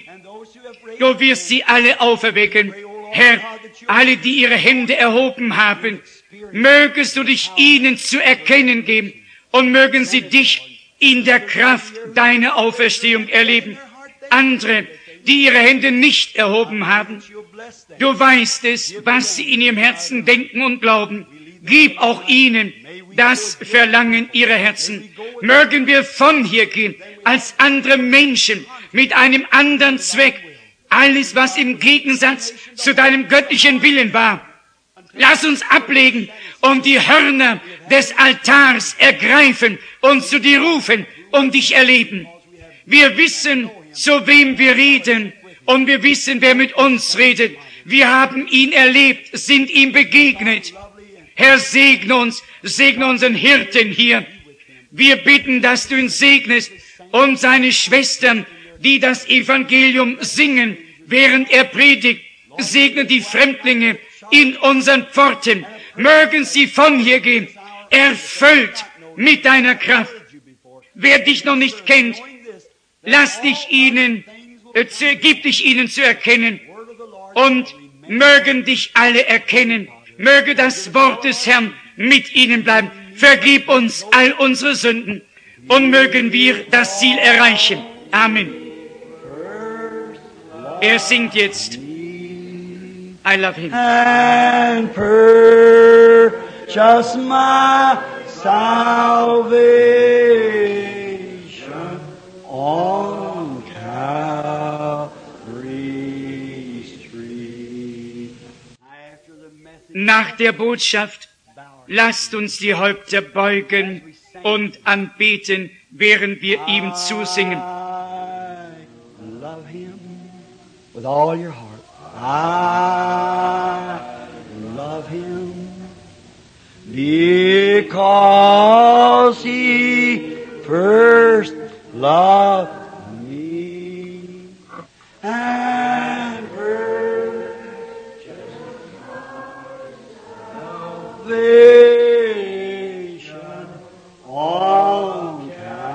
A: Du wirst sie alle auferwecken. Herr, alle, die ihre Hände erhoben haben, mögest du dich ihnen zu erkennen geben und mögen sie dich in der Kraft deiner Auferstehung erleben. Andere, die ihre Hände nicht erhoben haben, du weißt es, was sie in ihrem Herzen denken und glauben. Gib auch ihnen das Verlangen ihrer Herzen. Mögen wir von hier gehen als andere Menschen mit einem anderen Zweck. Alles, was im Gegensatz zu deinem göttlichen Willen war, lass uns ablegen und die Hörner des Altars ergreifen und zu dir rufen und dich erleben. Wir wissen, zu wem wir reden, und wir wissen, wer mit uns redet. Wir haben ihn erlebt, sind ihm begegnet. Herr, segne uns, segne unseren Hirten hier. Wir bitten, dass du ihn segnest und seine Schwestern, die das Evangelium singen, während er predigt. Segne die Fremdlinge in unseren Pforten. Mögen sie von hier gehen, erfüllt mit deiner Kraft. Wer dich noch nicht kennt, lass dich ihnen, äh, zu, gib dich ihnen zu erkennen, und mögen dich alle erkennen. Möge das Wort des Herrn mit ihnen bleiben. Vergib uns all unsere Sünden und mögen wir das Ziel erreichen. Amen. Er singt jetzt I love him.
B: And purchase my salvation on Calvary's tree.
A: Nach der Botschaft lasst uns die Häupter beugen und anbeten, während wir ihm zusingen.
B: I love him with all your heart. I love him because he first loved me and purchased salvation on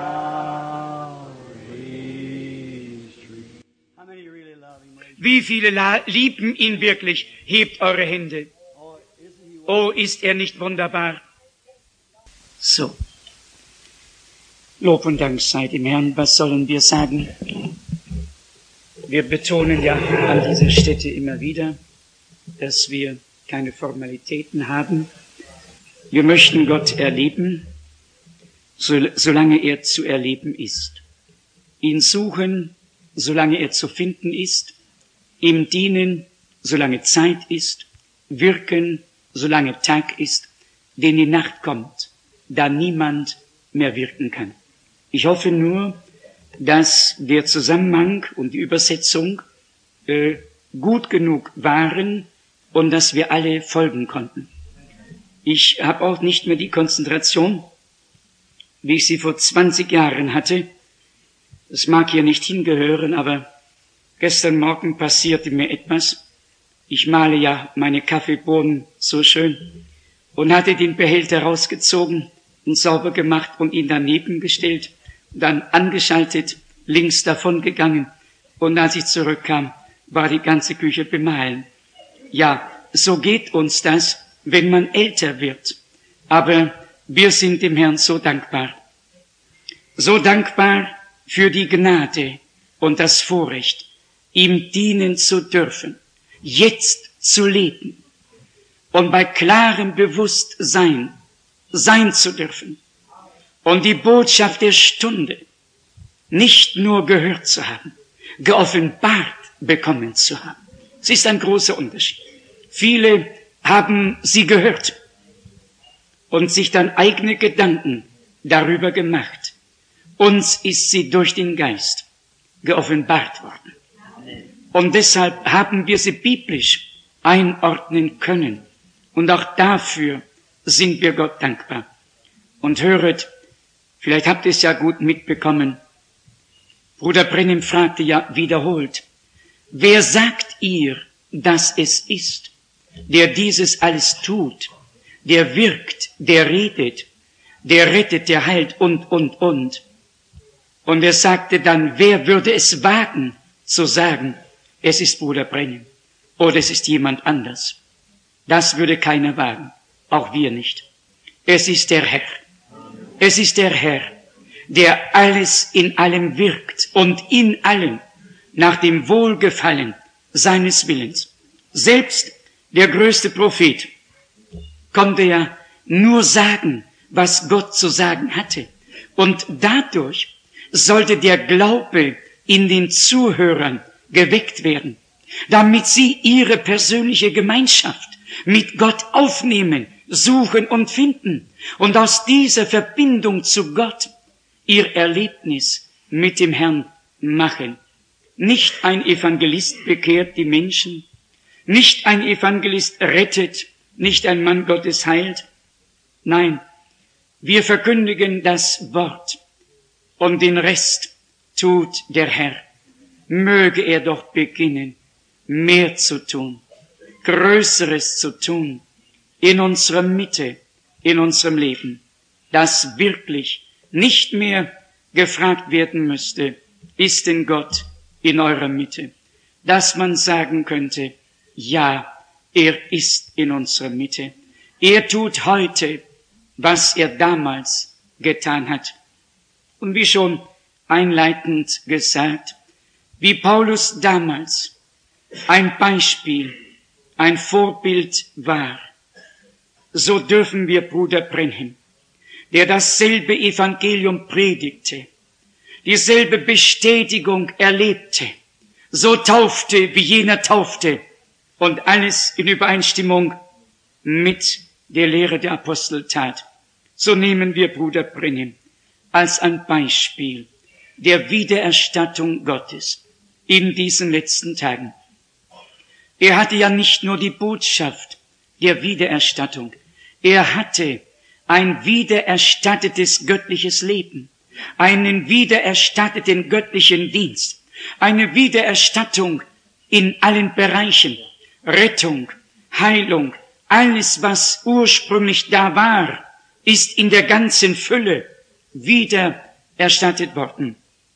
B: Calvary's tree. How many really love him?
A: Wie viele la- lieben ihn wirklich? Hebt eure Hände. Oh, ist er nicht wunderbar? So. Lob und Dank sei dem Herrn. Was sollen wir sagen? Wir betonen ja an dieser Stätte immer wieder, dass wir keine Formalitäten haben. Wir möchten Gott erleben, so, solange er zu erleben ist. Ihn suchen, solange er zu finden ist. Ihm dienen, solange Zeit ist. Wirken, solange Tag ist. Denn die Nacht kommt, da niemand mehr wirken kann. Ich hoffe nur, dass der Zusammenhang und die Übersetzung äh, gut genug waren und dass wir alle folgen konnten. Ich habe auch nicht mehr die Konzentration, wie ich sie vor zwanzig Jahren hatte. Es mag hier nicht hingehören, aber gestern Morgen passierte mir etwas. Ich male ja meine Kaffeebohnen so schön und hatte den Behälter rausgezogen und sauber gemacht und ihn daneben gestellt, dann angeschaltet, links davon gegangen, und als ich zurückkam, war die ganze Küche bemahlen. Ja, so geht uns das, wenn man älter wird. Aber wir sind dem Herrn so dankbar. So dankbar, für die Gnade und das Vorrecht, ihm dienen zu dürfen, jetzt zu leben und bei klarem Bewusstsein sein zu dürfen und die Botschaft der Stunde nicht nur gehört zu haben, geoffenbart bekommen zu haben. Es ist ein großer Unterschied. Viele haben sie gehört und sich dann eigene Gedanken darüber gemacht. Uns ist sie durch den Geist geoffenbart worden. Und deshalb haben wir sie biblisch einordnen können. Und auch dafür sind wir Gott dankbar. Und höret, vielleicht habt ihr es ja gut mitbekommen, Bruder Brennim fragte ja wiederholt, wer sagt ihr, dass es ist, der dieses alles tut, der wirkt, der redet, der rettet, der heilt und, und, und. Und er sagte dann, wer würde es wagen zu sagen, es ist Bruder Brennim oder es ist jemand anders. Das würde keiner wagen, auch wir nicht. Es ist der Herr. Es ist der Herr, der alles in allem wirkt und in allem nach dem Wohlgefallen seines Willens. Selbst der größte Prophet konnte ja nur sagen, was Gott zu sagen hatte. Und dadurch sollte der Glaube in den Zuhörern geweckt werden, damit sie ihre persönliche Gemeinschaft mit Gott aufnehmen, suchen und finden und aus dieser Verbindung zu Gott ihr Erlebnis mit dem Herrn machen. Nicht ein Evangelist bekehrt die Menschen, nicht ein Evangelist rettet, nicht ein Mann Gottes heilt. Nein, wir verkündigen das Wort und den Rest tut der Herr. Möge er doch beginnen, mehr zu tun, Größeres zu tun in unserer Mitte, in unserem Leben, das wirklich nicht mehr gefragt werden müsste, ist denn Gott in eurer Mitte? Dass man sagen könnte, ja, er ist in unserer Mitte. Er tut heute, was er damals getan hat. Und wie schon einleitend gesagt, wie Paulus damals ein Beispiel, ein Vorbild war, so dürfen wir Bruder Brennim, der dasselbe Evangelium predigte, dieselbe Bestätigung erlebte, so taufte, wie jener taufte, und alles in Übereinstimmung mit der Lehre der Apostel tat. So nehmen wir Bruder Brennim als ein Beispiel der Wiedererstattung Gottes in diesen letzten Tagen. Er hatte ja nicht nur die Botschaft der Wiedererstattung, er hatte ein wiedererstattetes göttliches Leben, einen wiedererstatteten göttlichen Dienst, eine Wiedererstattung in allen Bereichen, Rettung, Heilung, alles, was ursprünglich da war, ist in der ganzen Fülle wiedererstattet worden.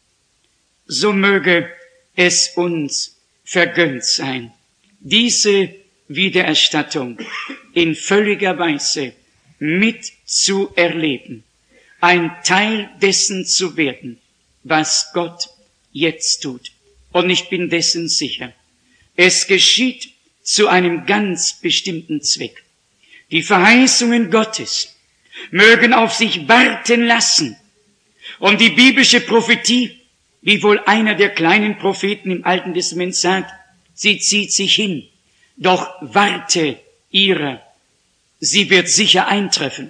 A: So möge es uns vergönnt sein, diese Wiedererstattung in völliger Weise mitzuerleben, ein Teil dessen zu werden, was Gott jetzt tut. Und ich bin dessen sicher, es geschieht zu einem ganz bestimmten Zweck. Die Verheißungen Gottes mögen auf sich warten lassen. Und die biblische Prophetie, wie wohl einer der kleinen Propheten im Alten Testament sagt, sie zieht sich hin, doch warte ihrer, sie wird sicher eintreffen.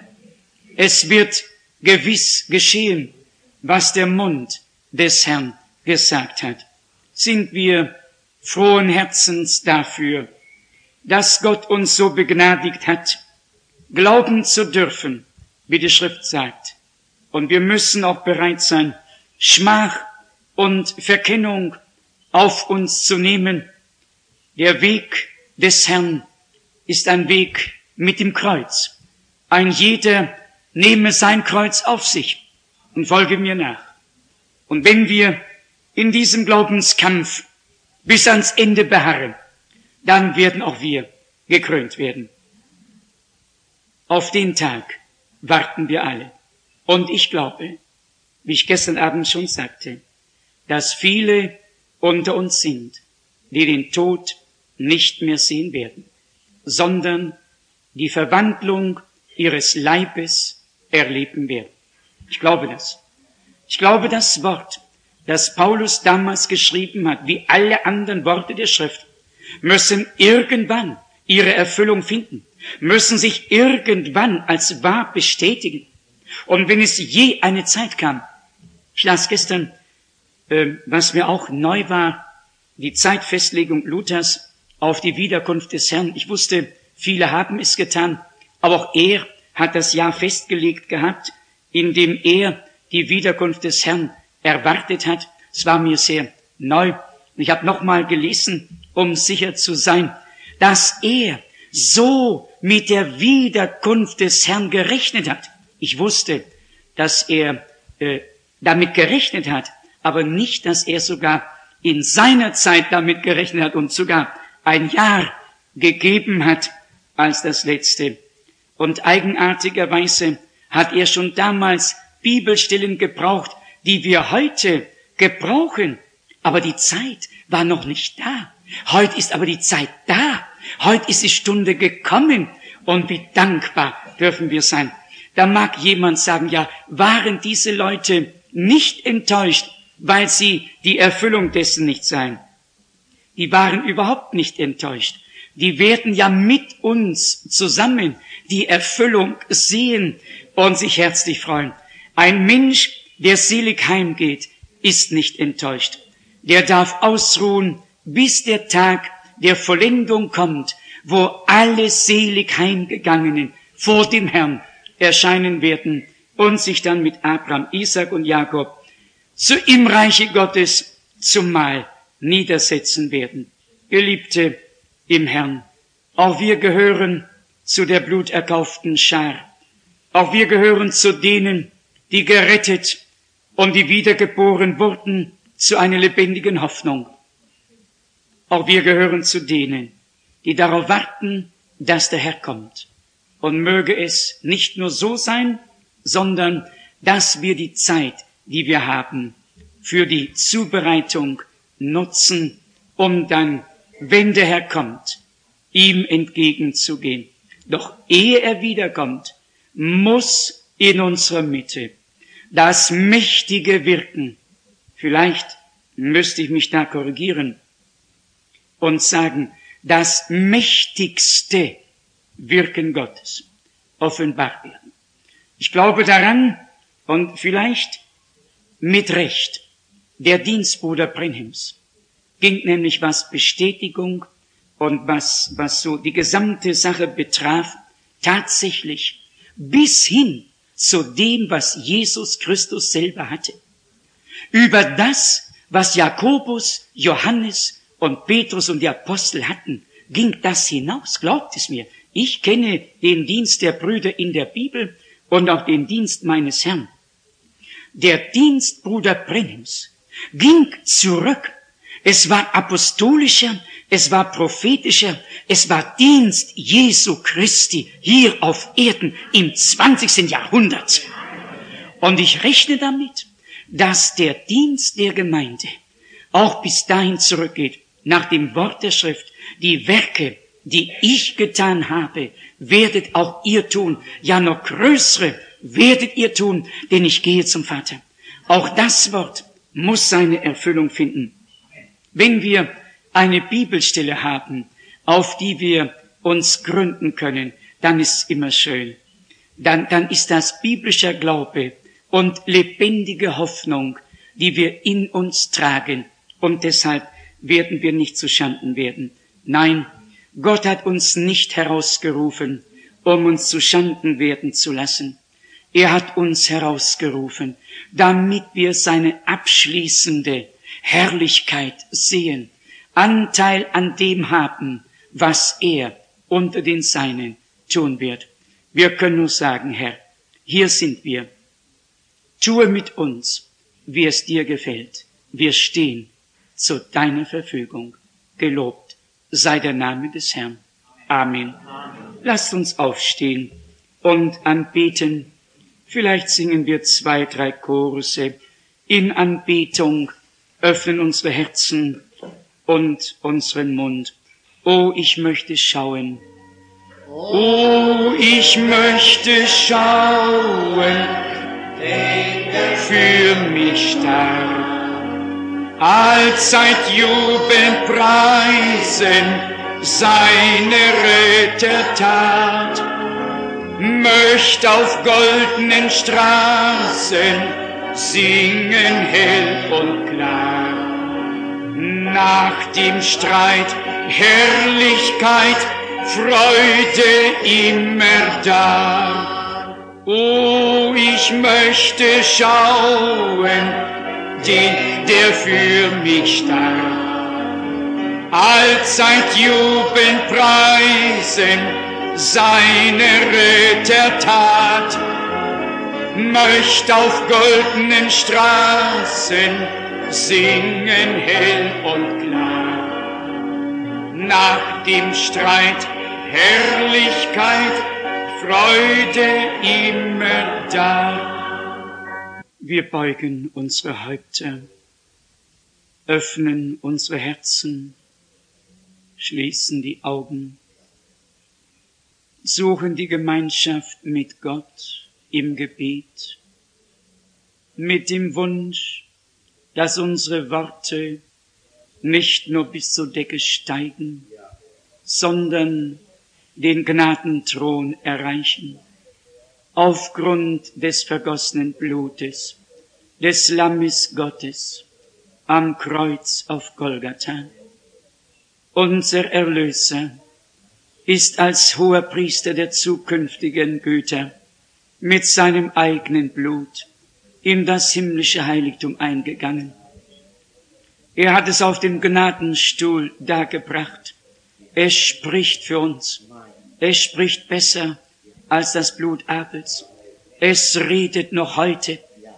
A: Es wird gewiss geschehen, was der Mund des Herrn gesagt hat. Sind wir frohen Herzens dafür, dass Gott uns so begnadigt hat, glauben zu dürfen, wie die Schrift sagt. Und wir müssen auch bereit sein, Schmach und Verkennung auf uns zu nehmen. Der Weg des Herrn ist ein Weg mit dem Kreuz. Ein jeder nehme sein Kreuz auf sich und folge mir nach. Und wenn wir in diesem Glaubenskampf bis ans Ende beharren, dann werden auch wir gekrönt werden. Auf den Tag warten wir alle. Und ich glaube, wie ich gestern Abend schon sagte, dass viele unter uns sind, die den Tod nicht mehr sehen werden, sondern die Verwandlung ihres Leibes erleben werden. Ich glaube das. Ich glaube das Wort, das Paulus damals geschrieben hat, wie alle anderen Worte der Schrift, müssen irgendwann ihre Erfüllung finden, müssen sich irgendwann als wahr bestätigen. Und wenn es je eine Zeit kam, ich las gestern, äh, was mir auch neu war, die Zeitfestlegung Luthers auf die Wiederkunft des Herrn. Ich wusste, viele haben es getan, aber auch er hat das Jahr festgelegt gehabt, in dem er die Wiederkunft des Herrn erwartet hat. Es war mir sehr neu. Ich habe nochmal gelesen, um sicher zu sein, dass er so mit der Wiederkunft des Herrn gerechnet hat. Ich wusste, dass er äh, damit gerechnet hat, aber nicht, dass er sogar in seiner Zeit damit gerechnet hat und sogar ein Jahr gegeben hat als das letzte. Und eigenartigerweise hat er schon damals Bibelstellen gebraucht, die wir heute gebrauchen. Aber die Zeit war noch nicht da. Heute ist aber die Zeit da. Heute ist die Stunde gekommen. Und wie dankbar dürfen wir sein. Da mag jemand sagen, ja, waren diese Leute nicht enttäuscht, weil sie die Erfüllung dessen nicht seien? Die waren überhaupt nicht enttäuscht. Die werden ja mit uns zusammen die Erfüllung sehen und sich herzlich freuen. Ein Mensch, der selig heimgeht, ist nicht enttäuscht. Der darf ausruhen, bis der Tag der Vollendung kommt, wo alle selig Heimgegangenen vor dem Herrn erscheinen werden und sich dann mit Abraham, Isaac und Jakob zu im Reiche Gottes zum Mahl niedersetzen werden. Geliebte im Herrn, auch wir gehören zu der bluterkauften Schar. Auch wir gehören zu denen, die gerettet und die wiedergeboren wurden zu einer lebendigen Hoffnung. Auch wir gehören zu denen, die darauf warten, dass der Herr kommt. Und möge es nicht nur so sein, sondern dass wir die Zeit, die wir haben, für die Zubereitung nutzen, um dann, wenn der Herr kommt, ihm entgegenzugehen. Doch ehe er wiederkommt, muss in unserer Mitte das mächtige Wirken, vielleicht müsste ich mich da korrigieren und sagen, das mächtigste Wirken Gottes offenbart werden. Ich glaube daran und vielleicht mit Recht, der Dienstbruder Brenhims ging nämlich, was Bestätigung und was, was so die gesamte Sache betraf, tatsächlich bis hin zu dem, was Jesus Christus selber hatte. Über das, was Jakobus, Johannes und Petrus und die Apostel hatten, ging das hinaus. Glaubt es mir. Ich kenne den Dienst der Brüder in der Bibel und auch den Dienst meines Herrn. Der Dienst Bruder Brenhims ging zurück. Es war apostolischer, es war prophetischer, es war Dienst Jesu Christi hier auf Erden im zwanzigsten Jahrhundert. Und ich rechne damit, dass der Dienst der Gemeinde auch bis dahin zurückgeht, nach dem Wort der Schrift. Die Werke, die ich getan habe, werdet auch ihr tun. Ja, noch größere werdet ihr tun, denn ich gehe zum Vater. Auch das Wort muss seine Erfüllung finden. Wenn wir eine Bibelstelle haben, auf die wir uns gründen können, dann ist es immer schön. Dann, dann ist das biblischer Glaube und lebendige Hoffnung, die wir in uns tragen. Und deshalb werden wir nicht zu Schanden werden. Nein, Gott hat uns nicht herausgerufen, um uns zu Schanden werden zu lassen. Er hat uns herausgerufen, damit wir seine abschließende Herrlichkeit sehen, Anteil an dem haben, was er unter den Seinen tun wird. Wir können nur sagen, Herr, hier sind wir. Tue mit uns, wie es dir gefällt. Wir stehen zu deiner Verfügung. Gelobt sei der Name des Herrn. Amen. Amen. Lasst uns aufstehen und anbeten. Vielleicht singen wir zwei, drei Chorus in Anbetung, öffnen unsere Herzen und unseren Mund. Oh, ich möchte schauen. Oh, ich möchte schauen, für mich starb. Allzeit jubelnd preisen seine Rettertat. Möcht auf goldenen Straßen singen hell und klar. Nach dem Streit Herrlichkeit, Freude immer da. Oh, ich möchte schauen, den, der für mich starb. Allzeit jubelnd preisen seine Rettertat. Möcht auf goldenen Straßen singen hell und klar. Nach dem Streit Herrlichkeit, Freude immer da. Wir beugen unsere Häupter, öffnen unsere Herzen, schließen die Augen, suchen die Gemeinschaft mit Gott im Gebet, mit dem Wunsch, dass unsere Worte nicht nur bis zur Decke steigen, sondern den Gnadenthron erreichen, aufgrund des vergossenen Blutes, des Lammes Gottes am Kreuz auf Golgatha. Unser Erlöser ist als Hoherpriester der zukünftigen Güter mit seinem eigenen Blut in das himmlische Heiligtum eingegangen. Er hat es auf dem Gnadenstuhl dargebracht. Es spricht für uns. Es spricht besser als das Blut Abels. Es redet noch heute.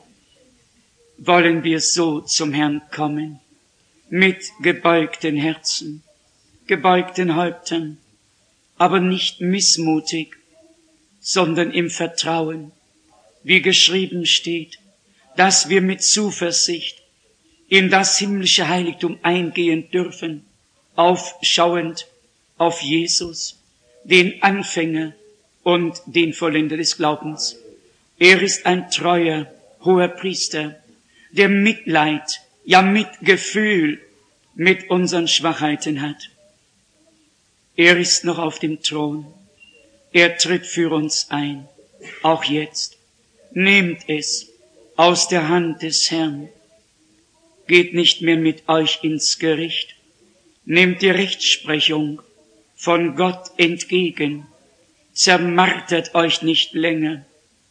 A: Wollen wir so zum Herrn kommen, mit gebeugten Herzen, gebeugten Häuptern, aber nicht missmutig, sondern im Vertrauen, wie geschrieben steht, dass wir mit Zuversicht in das himmlische Heiligtum eingehen dürfen, aufschauend auf Jesus, den Anfänger und den Vollender des Glaubens. Er ist ein treuer, hoher Priester, der Mitleid, ja Mitgefühl mit unseren Schwachheiten hat. Er ist noch auf dem Thron. Er tritt für uns ein, auch jetzt. Nehmt es aus der Hand des Herrn. Geht nicht mehr mit euch ins Gericht. Nehmt die Rechtsprechung von Gott entgegen. Zermartert euch nicht länger,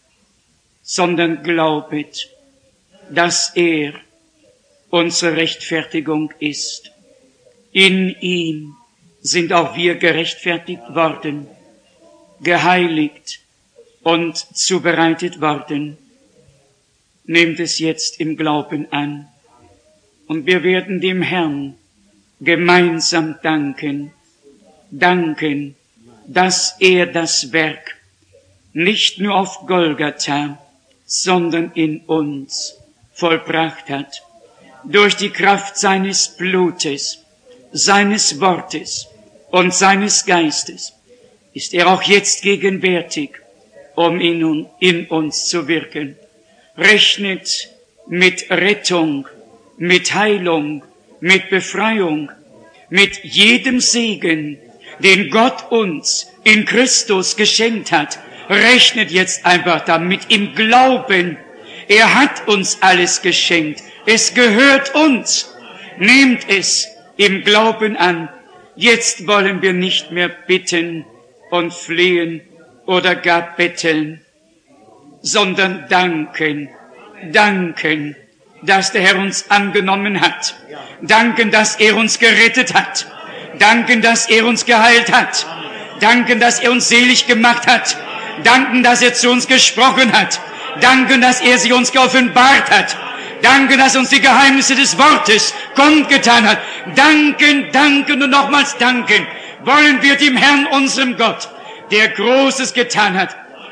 A: sondern glaubet, dass er unsere Rechtfertigung ist. In ihm sind auch wir gerechtfertigt worden, geheiligt und zubereitet worden. Nehmt es jetzt im Glauben an, und wir werden dem Herrn gemeinsam danken, danken, dass er das Werk nicht nur auf Golgatha, sondern in uns vollbracht hat. Durch die Kraft seines Blutes, seines Wortes und seines Geistes ist er auch jetzt gegenwärtig, um in, in uns zu wirken. Rechnet mit Rettung, mit Heilung, mit Befreiung, mit jedem Segen, den Gott uns in Christus geschenkt hat. Rechnet jetzt einfach damit im Glauben. Er hat uns alles geschenkt. Es gehört uns. Nehmt es im Glauben an. Jetzt wollen wir nicht mehr bitten und flehen oder gar betteln, sondern danken, danken, dass der Herr uns angenommen hat. Danken, dass er uns gerettet hat. Danken, dass er uns geheilt hat. Danken, dass er uns selig gemacht hat. Danken, dass er zu uns gesprochen hat. Danken, dass er sich uns geoffenbart hat. Danken, dass er uns die Geheimnisse des Wortes kundgetan hat. Danken, danken und nochmals danken wollen wir dem Herrn, unserem Gott, der Großes getan hat.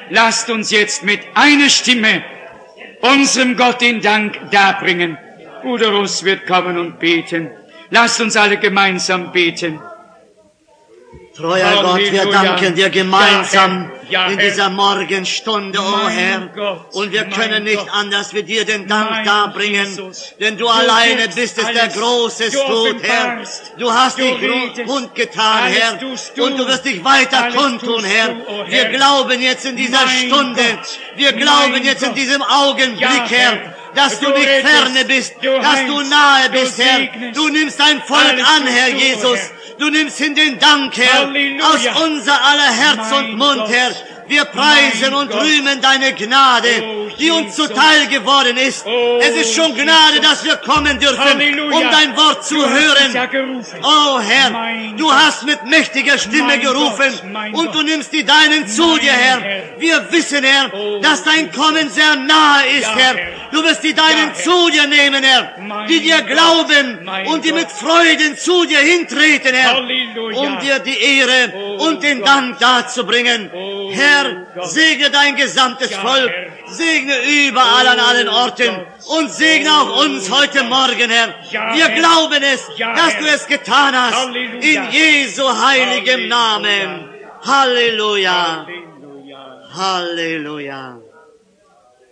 A: lasst uns jetzt mit einer Stimme unserem Gott den Dank darbringen. Bruder Russ wird kommen und beten. Lasst uns alle gemeinsam beten.
D: Treuer Gott, wir danken dir gemeinsam
A: ja, Herr.
D: in dieser Morgenstunde, o oh Herr.
A: Gott,
D: und wir können nicht
A: Gott.
D: anders wie dir den Dank
A: Mein
D: darbringen,
A: Jesus,
D: denn du,
A: du
D: alleine bist es, der
A: alles,
D: Großes
A: du
D: tut, Herr.
A: offenbarst,
D: Du hast
A: du
D: dich
A: redest,
D: kundgetan,
A: alles
D: Herr,
A: tust du,
D: und du wirst dich weiter
A: alles
D: kundtun,
A: tust
D: Herr.
A: du, oh
D: Wir
A: Herr.
D: glauben jetzt in dieser
A: Mein
D: Stunde,
A: Gott,
D: wir glauben
A: mein
D: jetzt in
A: Gott.
D: diesem Augenblick,
A: Ja,
D: Herr,
A: Herr.
D: dass du
A: Du
D: nicht
A: rettest,
D: ferne bist,
A: du
D: dass du
A: heilst,
D: nahe
A: du
D: bist, Herr.
A: segnest.
D: Du nimmst dein Volk
A: Alles
D: an,
A: tust
D: Herr
A: du,
D: Jesus.
A: Herr.
D: Du nimmst hin den Dank, Herr,
A: Halleluja.
D: aus unser aller Herz
A: Mein
D: und Mund,
A: Gott.
D: Herr. Wir preisen
A: Mein
D: und
A: Gott.
D: rühmen deine Gnade,
A: Oh,
D: die uns
A: Jesus.
D: zuteil geworden ist.
A: Oh,
D: es ist schon Gnade,
A: Jesus.
D: dass wir kommen dürfen,
A: Halleluja.
D: um dein Wort zu
A: Du hast
D: hören.
A: uns ja gerufen.
D: Oh Herr,
A: Mein
D: du
A: Gott.
D: hast mit mächtiger Stimme
A: Mein
D: gerufen
A: Gott, mein
D: und
A: Gott.
D: du nimmst die Deinen zu
A: Mein
D: dir, Herr.
A: Herr.
D: Wir wissen, Herr,
A: Oh,
D: dass dein
A: Jesus.
D: Kommen sehr nahe ist,
A: Ja,
D: Herr.
A: Herr.
D: Du wirst die Deinen
A: Ja, Herr.
D: zu dir nehmen, Herr,
A: Mein
D: die dir
A: Gott.
D: glauben
A: Mein
D: und die
A: Gott.
D: mit Freuden zu dir hintreten, Herr,
A: Halleluja.
D: um dir die Ehre
A: Oh,
D: und den
A: Gott.
D: Dank darzubringen.
A: Oh,
D: Herr,
A: Gott.
D: segne dein gesamtes
A: Ja,
D: Volk,
A: Herr.
D: segne überall an allen
A: Oh,
D: Orten
A: Gott.
D: und segne
A: Oh,
D: auch uns heute
A: Gott.
D: Morgen, Herr.
A: Ja,
D: Wir
A: Herr.
D: glauben es,
A: Ja,
D: dass
A: Herr.
D: du es getan hast.
A: Halleluja.
D: In Jesu heiligem
A: Halleluja.
D: Namen. Halleluja.
A: Halleluja.
D: Halleluja.